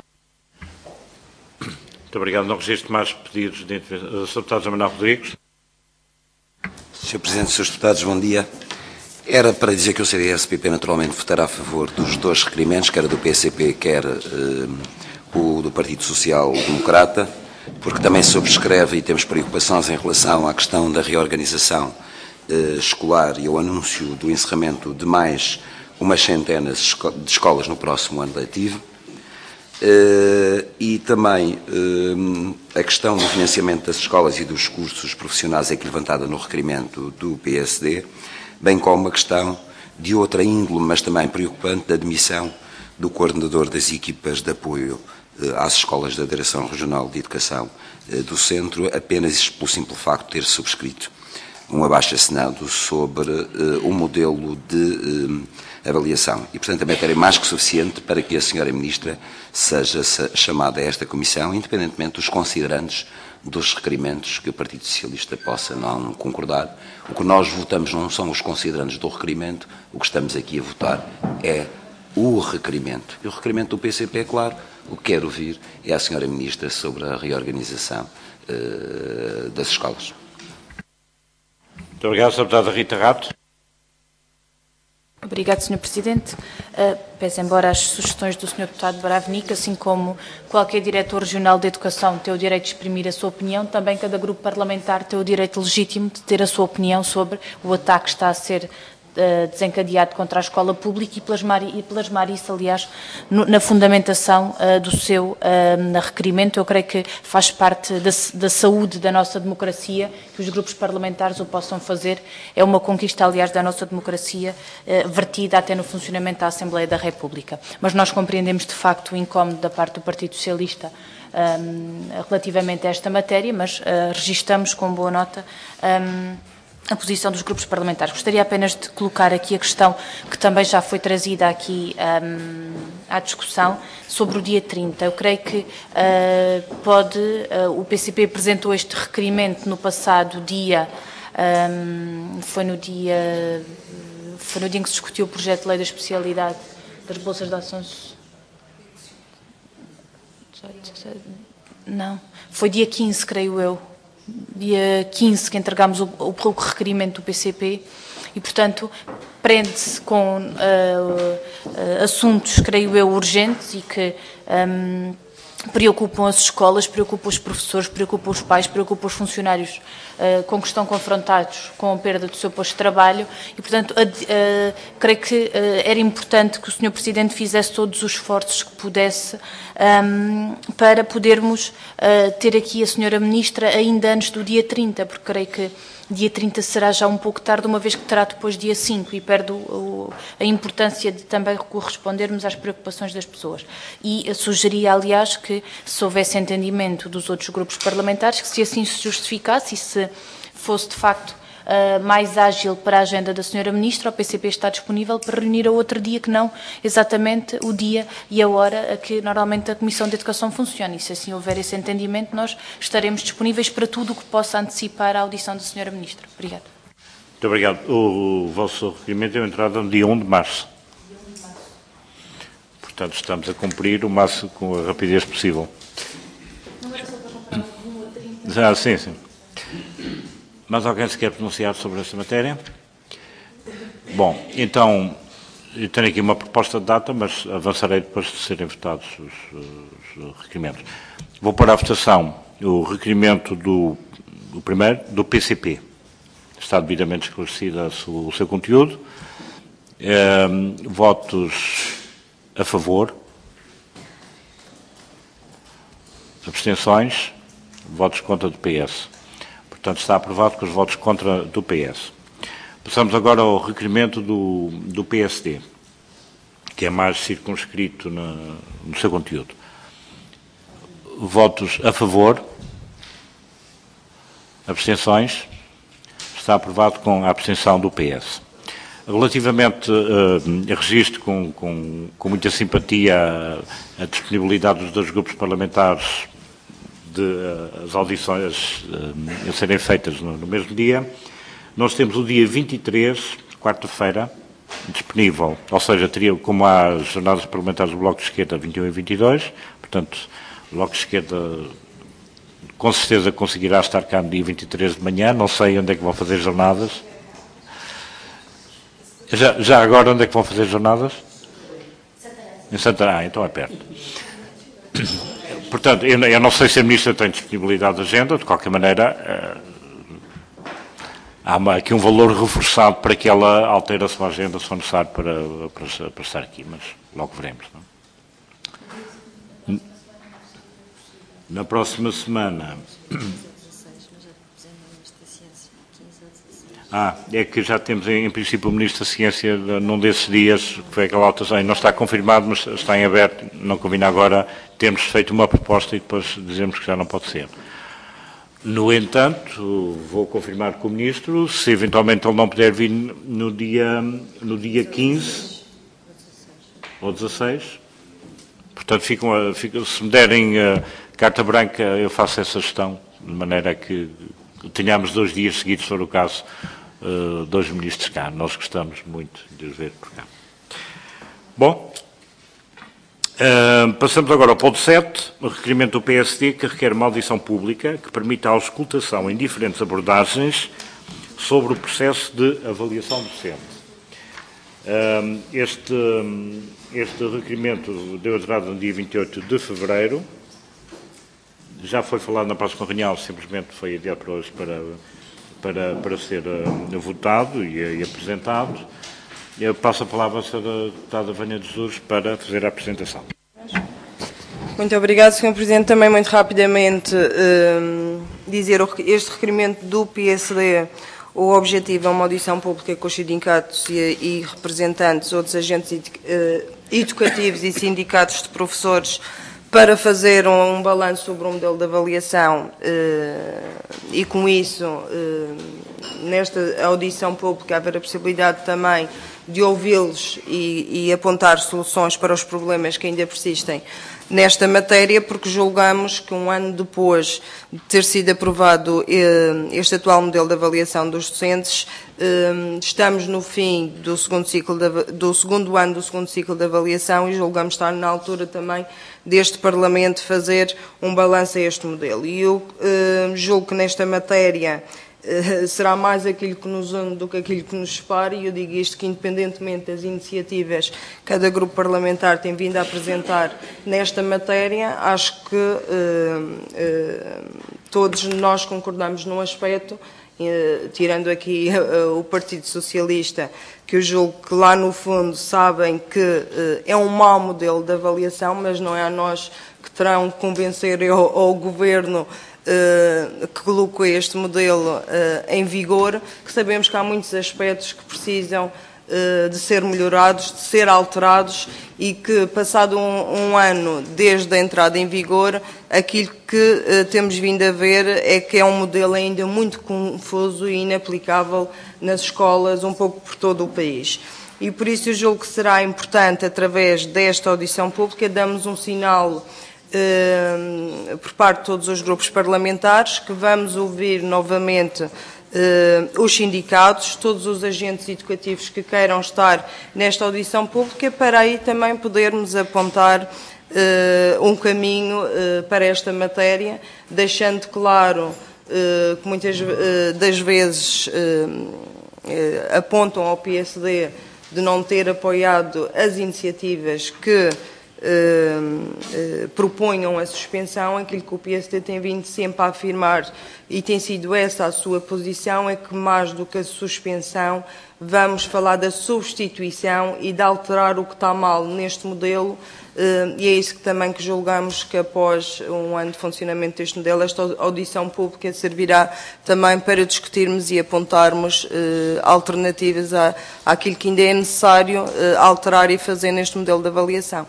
Muito obrigado. Não registro mais pedidos de intervenção. senhor Deputado José Manuel Rodrigues. senhor Presidente, senhores Deputados, bom dia. Era para dizer que o C D S P P naturalmente votará a favor dos dois requerimentos, quer do P C P, quer eh, o do Partido Social Democrata, porque também subscreve e temos preocupações em relação à questão da reorganização eh, escolar e ao anúncio do encerramento de mais umas centenas de escolas no próximo ano letivo. Uh, e também uh, a questão do financiamento das escolas e dos cursos profissionais é que levantada no requerimento do P S D, bem como a questão de outra índole, mas também preocupante, da admissão do coordenador das equipas de apoio uh, às escolas da Direção Regional de Educação uh, do Centro, apenas pelo simples facto de ter subscrito um abaixo-assinado sobre uh, o modelo de uh, avaliação. E, portanto, a matéria é mais que suficiente para que a senhora Ministra seja chamada a esta Comissão, independentemente dos considerandos dos requerimentos que o Partido Socialista possa não concordar. O que nós votamos não são os considerandos do requerimento, o que estamos aqui a votar é o requerimento. E o requerimento do P C P, é claro, o que quero ouvir é a senhora Ministra sobre a reorganização uh, das escolas. Muito obrigado, senhora Deputada Rita Rato. Obrigado, senhor Presidente. Uh, pese embora as sugestões do senhor Deputado Bravnico, assim como qualquer diretor regional de educação tem o direito de exprimir a sua opinião, também cada grupo parlamentar tem o direito legítimo de ter a sua opinião sobre o ataque que está a ser uh, desencadeado contra a escola pública e plasmar, e plasmar isso, aliás, no, na fundamentação uh, do seu uh, requerimento. Eu creio que faz parte da, da saúde da nossa democracia, que os grupos parlamentares o possam fazer. É uma conquista, aliás, da nossa democracia, uh, vertida até no funcionamento da Assembleia da República. Mas nós compreendemos, de facto, o incómodo da parte do Partido Socialista um, relativamente a esta matéria, mas uh, registamos com boa nota um, a posição dos grupos parlamentares. Gostaria apenas de colocar aqui a questão que também já foi trazida aqui um, à discussão sobre o dia trinta. Eu creio que uh, pode, uh, o P C P apresentou este requerimento no passado dia, um, foi no dia, foi no dia em que se discutiu o projeto de lei da especialidade das bolsas de ações. Não, foi dia quinze, creio eu. Dia quinze que entregámos o, o, o requerimento do P C P e, portanto, prende-se com uh, uh, assuntos, creio eu, urgentes e que um, preocupam as escolas, preocupam os professores, preocupam os pais, preocupam os funcionários uh, com que estão confrontados com a perda do seu posto de trabalho e, portanto, uh, uh, creio que uh, era importante que o senhor Presidente fizesse todos os esforços que pudesse um, para podermos uh, ter aqui a senhora Ministra ainda antes do dia trinta, porque creio que dia trinta será já um pouco tarde, uma vez que terá depois dia cinco e perde o, o, a importância de também correspondermos às preocupações das pessoas. E sugeria, aliás, que se houvesse entendimento dos outros grupos parlamentares, que se assim se justificasse e se fosse de facto uh, mais ágil para a agenda da senhora Ministra, o P C P está disponível para reunir a outro dia que não exatamente o dia e a hora a que normalmente a Comissão de Educação funciona. E se assim houver esse entendimento, nós estaremos disponíveis para tudo o que possa antecipar a audição da senhora Ministra. Obrigada. Muito obrigado. O, o vosso requerimento é entrado no dia um de março. Portanto, estamos a cumprir o máximo com a rapidez possível. Não era só para comprar um ou trinta? Ah, sim, sim. Mas alguém se quer pronunciar sobre esta matéria? Bom, então, eu tenho aqui uma proposta de data, mas avançarei depois de serem votados os, os requerimentos. Vou para a votação o requerimento do, do primeiro, do P C P. Está devidamente esclarecido o seu conteúdo. É, votos a favor. Abstenções. Votos contra do P S. Portanto, está aprovado com os votos contra do P S. Passamos agora ao requerimento do, do P S D, que é mais circunscrito na, no seu conteúdo. Votos a favor. Abstenções. Está aprovado com a abstenção do P S. Relativamente, uh, registro com, com, com muita simpatia a, a disponibilidade dos dois grupos parlamentares de uh, as audições uh, a serem feitas no, no mesmo dia. Nós temos o dia vinte e três, quarta-feira, disponível, ou seja, teria como há as jornadas parlamentares do Bloco de Esquerda vinte e um e vinte e dois, portanto, o Bloco de Esquerda com certeza conseguirá estar cá no dia vinte e três de manhã, não sei onde é que vão fazer jornadas. Já, já agora, onde é que vão fazer jornadas? Em Santarém. Ah, então é perto. Portanto, eu, eu não sei se a Ministra tem disponibilidade de agenda, de qualquer maneira, uh, há uma, aqui um valor reforçado para que ela altere a sua agenda, se for necessário, para, para, para estar aqui, mas logo veremos. Não? Na próxima semana... Ah, é que já temos, em, em princípio, o Ministro da Ciência num desses dias, que foi aquela alteração, não está confirmado, mas está em aberto, não combina agora termos feito uma proposta e depois dizemos que já não pode ser. No entanto, vou confirmar com o Ministro, se eventualmente ele não puder vir no dia, no dia quinze ou dezasseis, portanto, ficam a, ficam, se me derem a carta branca, eu faço essa gestão, de maneira que tenhamos dois dias seguidos, se for o caso, uh, dois ministros cá. Nós gostamos muito de os ver por cá. Bom, uh, passamos agora ao ponto sete, o requerimento do P S D que requer uma audição pública que permita a auscultação em diferentes abordagens sobre o processo de avaliação docente. Uh, este, este requerimento deu entrada no dia vinte e oito de fevereiro. Já foi falado na próxima reunião, simplesmente foi adiado para hoje para, para, para ser uh, votado e, e apresentado. Eu passo a palavra à senhora deputada Vânia de Jesus para fazer a apresentação. Muito obrigado, senhor Presidente. Também muito rapidamente uh, dizer este requerimento do P S D, o objetivo é uma audição pública com os sindicatos e, e representantes, outros agentes uh, educativos e sindicatos de professores, para fazer um, um balanço sobre o modelo de avaliação eh, e, com isso, eh, nesta audição pública, haver a possibilidade também de ouvi-los e, e apontar soluções para os problemas que ainda persistem nesta matéria, porque julgamos que um ano depois de ter sido aprovado eh, este atual modelo de avaliação dos docentes, eh, estamos no fim do segundo, ciclo de, do segundo ano do segundo ciclo de avaliação e julgamos estar na altura também deste Parlamento fazer um balanço a este modelo. E eu eh, julgo que nesta matéria será mais aquilo que nos une do que aquilo que nos separa, e eu digo isto que, independentemente das iniciativas que cada grupo parlamentar tem vindo a apresentar nesta matéria, acho que uh, uh, todos nós concordamos num aspecto, uh, tirando aqui uh, o Partido Socialista, que eu julgo que lá no fundo sabem que uh, é um mau modelo de avaliação, mas não é a nós que terão que convencer ao, ao Governo Uh, que colocou este modelo uh, em vigor, que sabemos que há muitos aspectos que precisam uh, de ser melhorados, de ser alterados, e que, passado um, um ano desde a entrada em vigor, aquilo que uh, temos vindo a ver é que é um modelo ainda muito confuso e inaplicável nas escolas um pouco por todo o país. E por isso eu julgo que será importante, através desta audição pública, darmos um sinal Uh, por parte de todos os grupos parlamentares, que vamos ouvir novamente uh, os sindicatos, todos os agentes educativos que queiram estar nesta audição pública, para aí também podermos apontar uh, um caminho uh, para esta matéria, deixando claro uh, que muitas uh, das vezes uh, uh, apontam ao P S D de não ter apoiado as iniciativas que Uh, uh, proponham a suspensão. Aquilo que o P S D tem vindo sempre a afirmar, e tem sido essa a sua posição, é que mais do que a suspensão vamos falar da substituição e de alterar o que está mal neste modelo, uh, e é isso que também que julgamos que, após um ano de funcionamento deste modelo, esta audição pública servirá também para discutirmos e apontarmos uh, alternativas à, àquilo que ainda é necessário uh, alterar e fazer neste modelo de avaliação.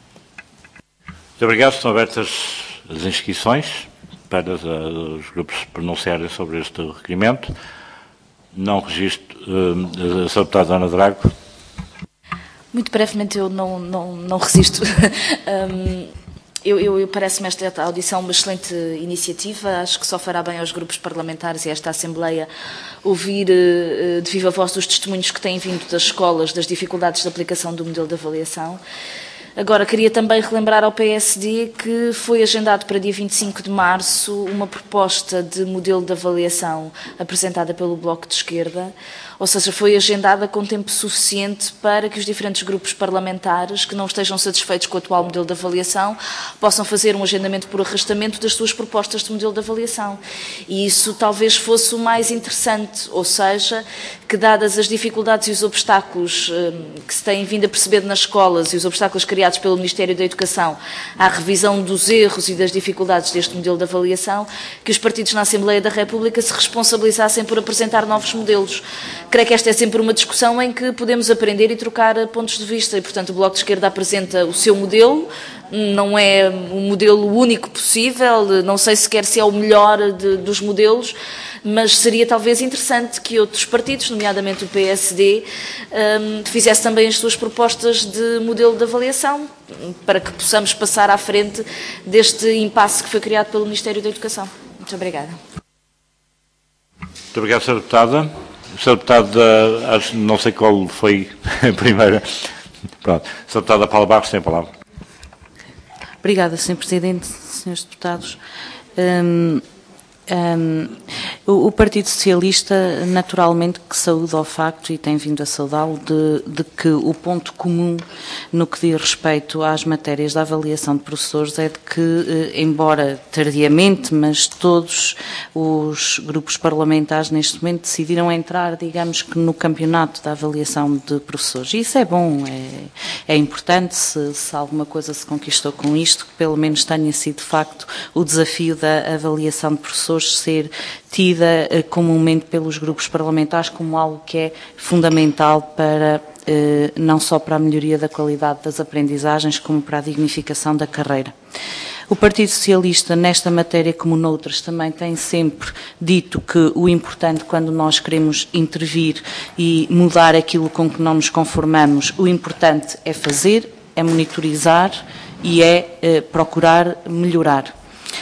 Muito obrigado. Estão abertas as inscrições para os grupos se pronunciarem sobre este requerimento. Não registro. Uh, a senhora deputada Ana Drago. Muito brevemente, eu não, não, não resisto. um, eu, eu, eu Parece-me esta audição uma excelente iniciativa. Acho que só fará bem aos grupos parlamentares e a esta Assembleia ouvir uh, de viva voz os testemunhos que têm vindo das escolas, das dificuldades de aplicação do modelo de avaliação. Agora, queria também relembrar ao P S D que foi agendado para dia vinte e cinco de março uma proposta de modelo de avaliação apresentada pelo Bloco de Esquerda, ou seja, foi agendada com tempo suficiente para que os diferentes grupos parlamentares que não estejam satisfeitos com o atual modelo de avaliação possam fazer um agendamento por arrastamento das suas propostas de modelo de avaliação. E isso talvez fosse o mais interessante, ou seja, que, dadas as dificuldades e os obstáculos eh, que se têm vindo a perceber nas escolas e os obstáculos criados pelo Ministério da Educação à revisão dos erros e das dificuldades deste modelo de avaliação, que os partidos na Assembleia da República se responsabilizassem por apresentar novos modelos. Creio que esta é sempre uma discussão em que podemos aprender e trocar pontos de vista, e, portanto, o Bloco de Esquerda apresenta o seu modelo, não é um modelo único possível, não sei sequer se é o melhor de, dos modelos, mas seria talvez interessante que outros partidos, nomeadamente o P S D, um, fizesse também as suas propostas de modelo de avaliação, para que possamos passar à frente deste impasse que foi criado pelo Ministério da Educação. Muito obrigada. Muito obrigado, senhora Deputada. senhora Deputada, acho, não sei qual foi a primeira. Pronto. senhora Deputada Paula Barros tem a palavra. Obrigada, senhor Presidente, senhores Deputados. Um, um, o, o Partido Socialista, naturalmente, que saúda ao facto, e tem vindo a saudá-lo, de, de que o ponto comum no que diz respeito às matérias da avaliação de professores é de que, embora tardiamente, mas todos os grupos parlamentares neste momento decidiram entrar, digamos que, no campeonato da avaliação de professores. E isso é bom, é, é importante, se, se alguma coisa se conquistou com isto, que pelo menos tenha sido de facto o desafio da avaliação de professores ser tida eh, comumente pelos grupos parlamentares como algo que é fundamental para, eh, não só para a melhoria da qualidade das aprendizagens, como para a dignificação da carreira. O Partido Socialista, nesta matéria como noutras, também tem sempre dito que o importante, quando nós queremos intervir e mudar aquilo com que não nos conformamos, o importante é fazer, é monitorizar e é eh, procurar melhorar.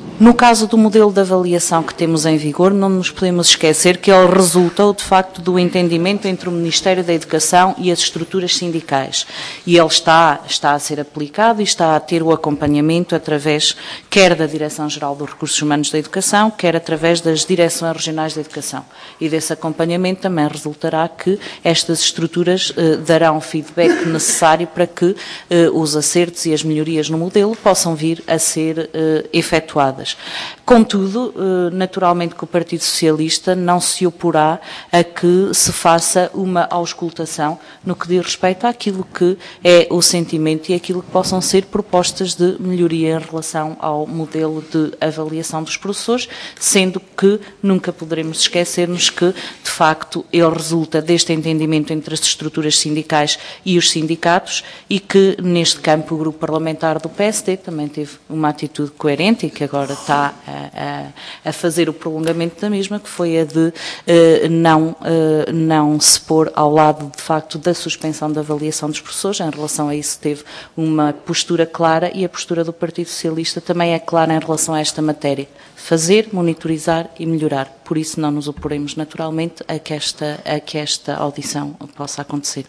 No caso do modelo de avaliação que temos em vigor, não nos podemos esquecer que ele resultou, de facto, do entendimento entre o Ministério da Educação e as estruturas sindicais. E ele está, está a ser aplicado e está a ter o acompanhamento através, quer da Direção-Geral dos Recursos Humanos da Educação, quer através das Direções Regionais da Educação. E desse acompanhamento também resultará que estas estruturas eh, darão o feedback necessário para que eh, os acertos e as melhorias no modelo possam vir a ser eh, efetuadas. Contudo, naturalmente que o Partido Socialista não se oporá a que se faça uma auscultação no que diz respeito àquilo que é o sentimento e aquilo que possam ser propostas de melhoria em relação ao modelo de avaliação dos professores, sendo que nunca poderemos esquecer-nos que, de facto, ele resulta deste entendimento entre as estruturas sindicais e os sindicatos e que, neste campo, o grupo parlamentar do P S D também teve uma atitude coerente e que agora está a, a, a fazer o prolongamento da mesma, que foi a de eh, não, eh, não se pôr ao lado, de facto, da suspensão da avaliação dos professores. Em relação a isso teve uma postura clara e a postura do Partido Socialista também é clara em relação a esta matéria. Fazer, monitorizar e melhorar. Por isso não nos oporemos naturalmente a que esta, a que esta audição possa acontecer.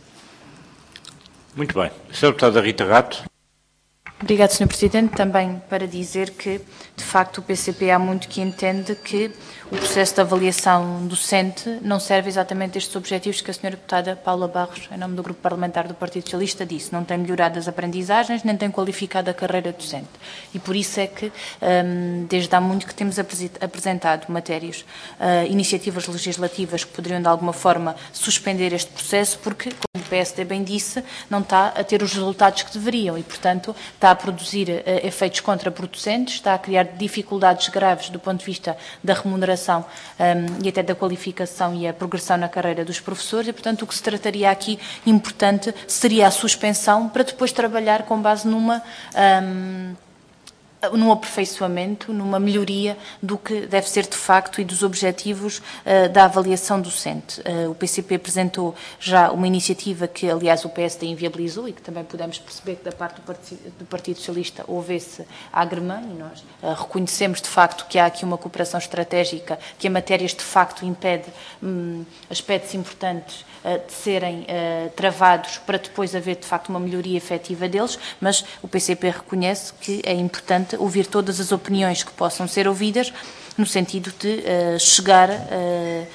Muito bem. senhora Deputada Rita Rato. Obrigado, senhor Presidente. Também para dizer que, de facto, o P C P há muito que entende que o processo de avaliação docente não serve exatamente a estes objetivos que a senhora Deputada Paula Barros, em nome do Grupo Parlamentar do Partido Socialista, disse. Não tem melhorado as aprendizagens, nem tem qualificado a carreira docente. E por isso é que, desde há muito que temos apresentado matérias, iniciativas legislativas que poderiam, de alguma forma, suspender este processo, porque, como o P S D bem disse, não está a ter os resultados que deveriam e, portanto, está a produzir uh, efeitos contraproducentes, está a criar dificuldades graves do ponto de vista da remuneração um, e até da qualificação e a progressão na carreira dos professores e, portanto, o que se trataria aqui importante seria a suspensão para depois trabalhar com base numa... Um, num aperfeiçoamento, numa melhoria do que deve ser de facto e dos objetivos uh, da avaliação docente. Uh, o P C P apresentou já uma iniciativa que, aliás, o P S D inviabilizou e que também pudemos perceber que da parte do Partido, do Partido Socialista houve esse agremã e nós uh, reconhecemos de facto que há aqui uma cooperação estratégica que a matérias de facto impede um, aspectos importantes uh, de serem uh, travados para depois haver de facto uma melhoria efetiva deles, mas o P C P reconhece que é importante ouvir todas as opiniões que possam ser ouvidas no sentido de uh, chegar uh, uh,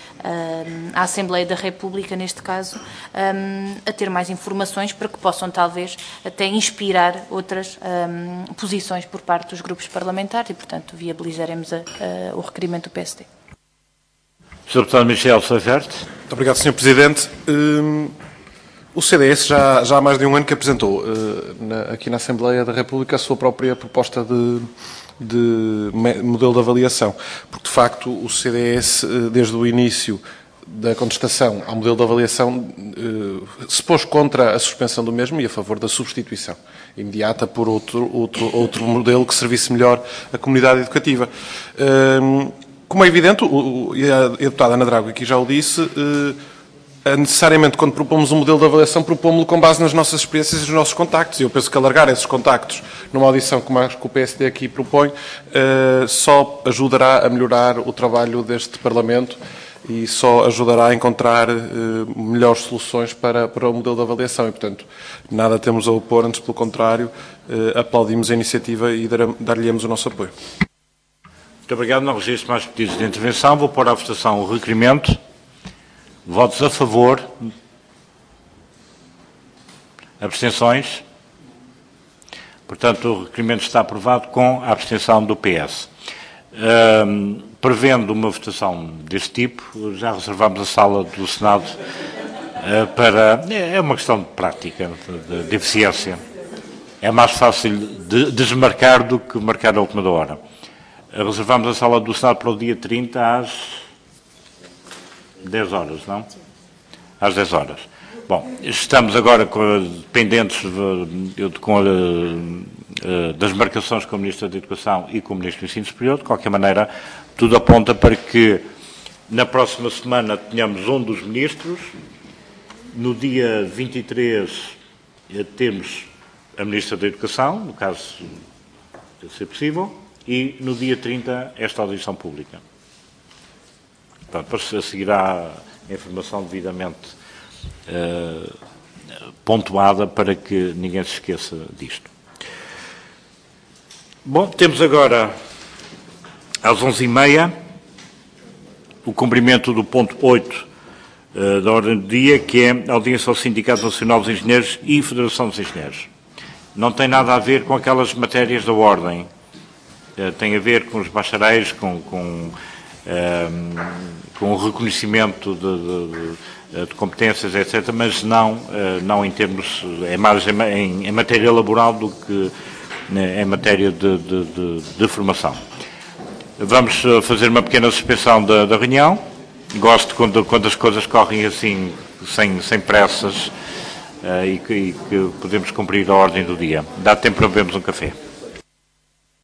à Assembleia da República, neste caso, um, a ter mais informações para que possam talvez até inspirar outras um, posições por parte dos grupos parlamentares e, portanto, viabilizaremos a, a, o requerimento do P S D. senhor Deputado Michel Seifert. Muito obrigado, senhor Presidente. Um... O C D S já, já há mais de um ano que apresentou uh, na, aqui na Assembleia da República a sua própria proposta de, de modelo de avaliação, porque de facto o C D S, uh, desde o início da contestação ao modelo de avaliação, uh, se pôs contra a suspensão do mesmo e a favor da substituição imediata por outro, outro, outro modelo que servisse melhor a comunidade educativa. Uh, como é evidente, o, e a deputada Ana Drago aqui já o disse, uh, necessariamente, quando propomos um modelo de avaliação, propomos-lo com base nas nossas experiências e nos nossos contactos. E eu penso que alargar esses contactos numa audição como a que o P S D aqui propõe, uh, só ajudará a melhorar o trabalho deste Parlamento e só ajudará a encontrar uh, melhores soluções para, para o modelo de avaliação. E, portanto, nada temos a opor, antes pelo contrário, uh, aplaudimos a iniciativa e dar-lhe-emos o nosso apoio. Muito obrigado. Não registro mais pedidos de intervenção. Vou pôr à votação o requerimento. Votos a favor? Abstenções? Portanto, o requerimento está aprovado com a abstenção do P S. Um, prevendo uma votação deste tipo, já reservamos a sala do Senado uh, para... É uma questão de prática, de, de eficiência. É mais fácil de desmarcar do que marcar a última hora. Uh, reservamos a sala do Senado para o dia trinta às... dez horas, não? Às dez horas. Bom, estamos agora com, pendentes de, com a, das marcações com o Ministro da Educação e com o Ministro do Ensino Superior. De qualquer maneira, tudo aponta para que na próxima semana tenhamos um dos ministros. No dia vinte e três temos a Ministra da Educação, no caso de ser possível, e no dia trinta esta audição pública. Portanto, seguirá a informação devidamente uh, pontuada para que ninguém se esqueça disto. Bom, temos agora às onze e meia o cumprimento do ponto oito uh, da ordem do dia, que é a audiência ao Sindicato Nacional dos Engenheiros e Federação dos Engenheiros. Não tem nada a ver com aquelas matérias da ordem. Uh, tem a ver com os bacharéis, com, com, uh, com o reconhecimento de, de, de competências, etcétera, mas não, uh, não em termos, é mais em, em, em matéria laboral do que em matéria de, de, de, de formação. Vamos fazer uma pequena suspensão da, da reunião. Gosto quando, quando as coisas correm assim, sem, sem pressas, uh, e, que, e que podemos cumprir a ordem do dia. Dá tempo para bebermos um café.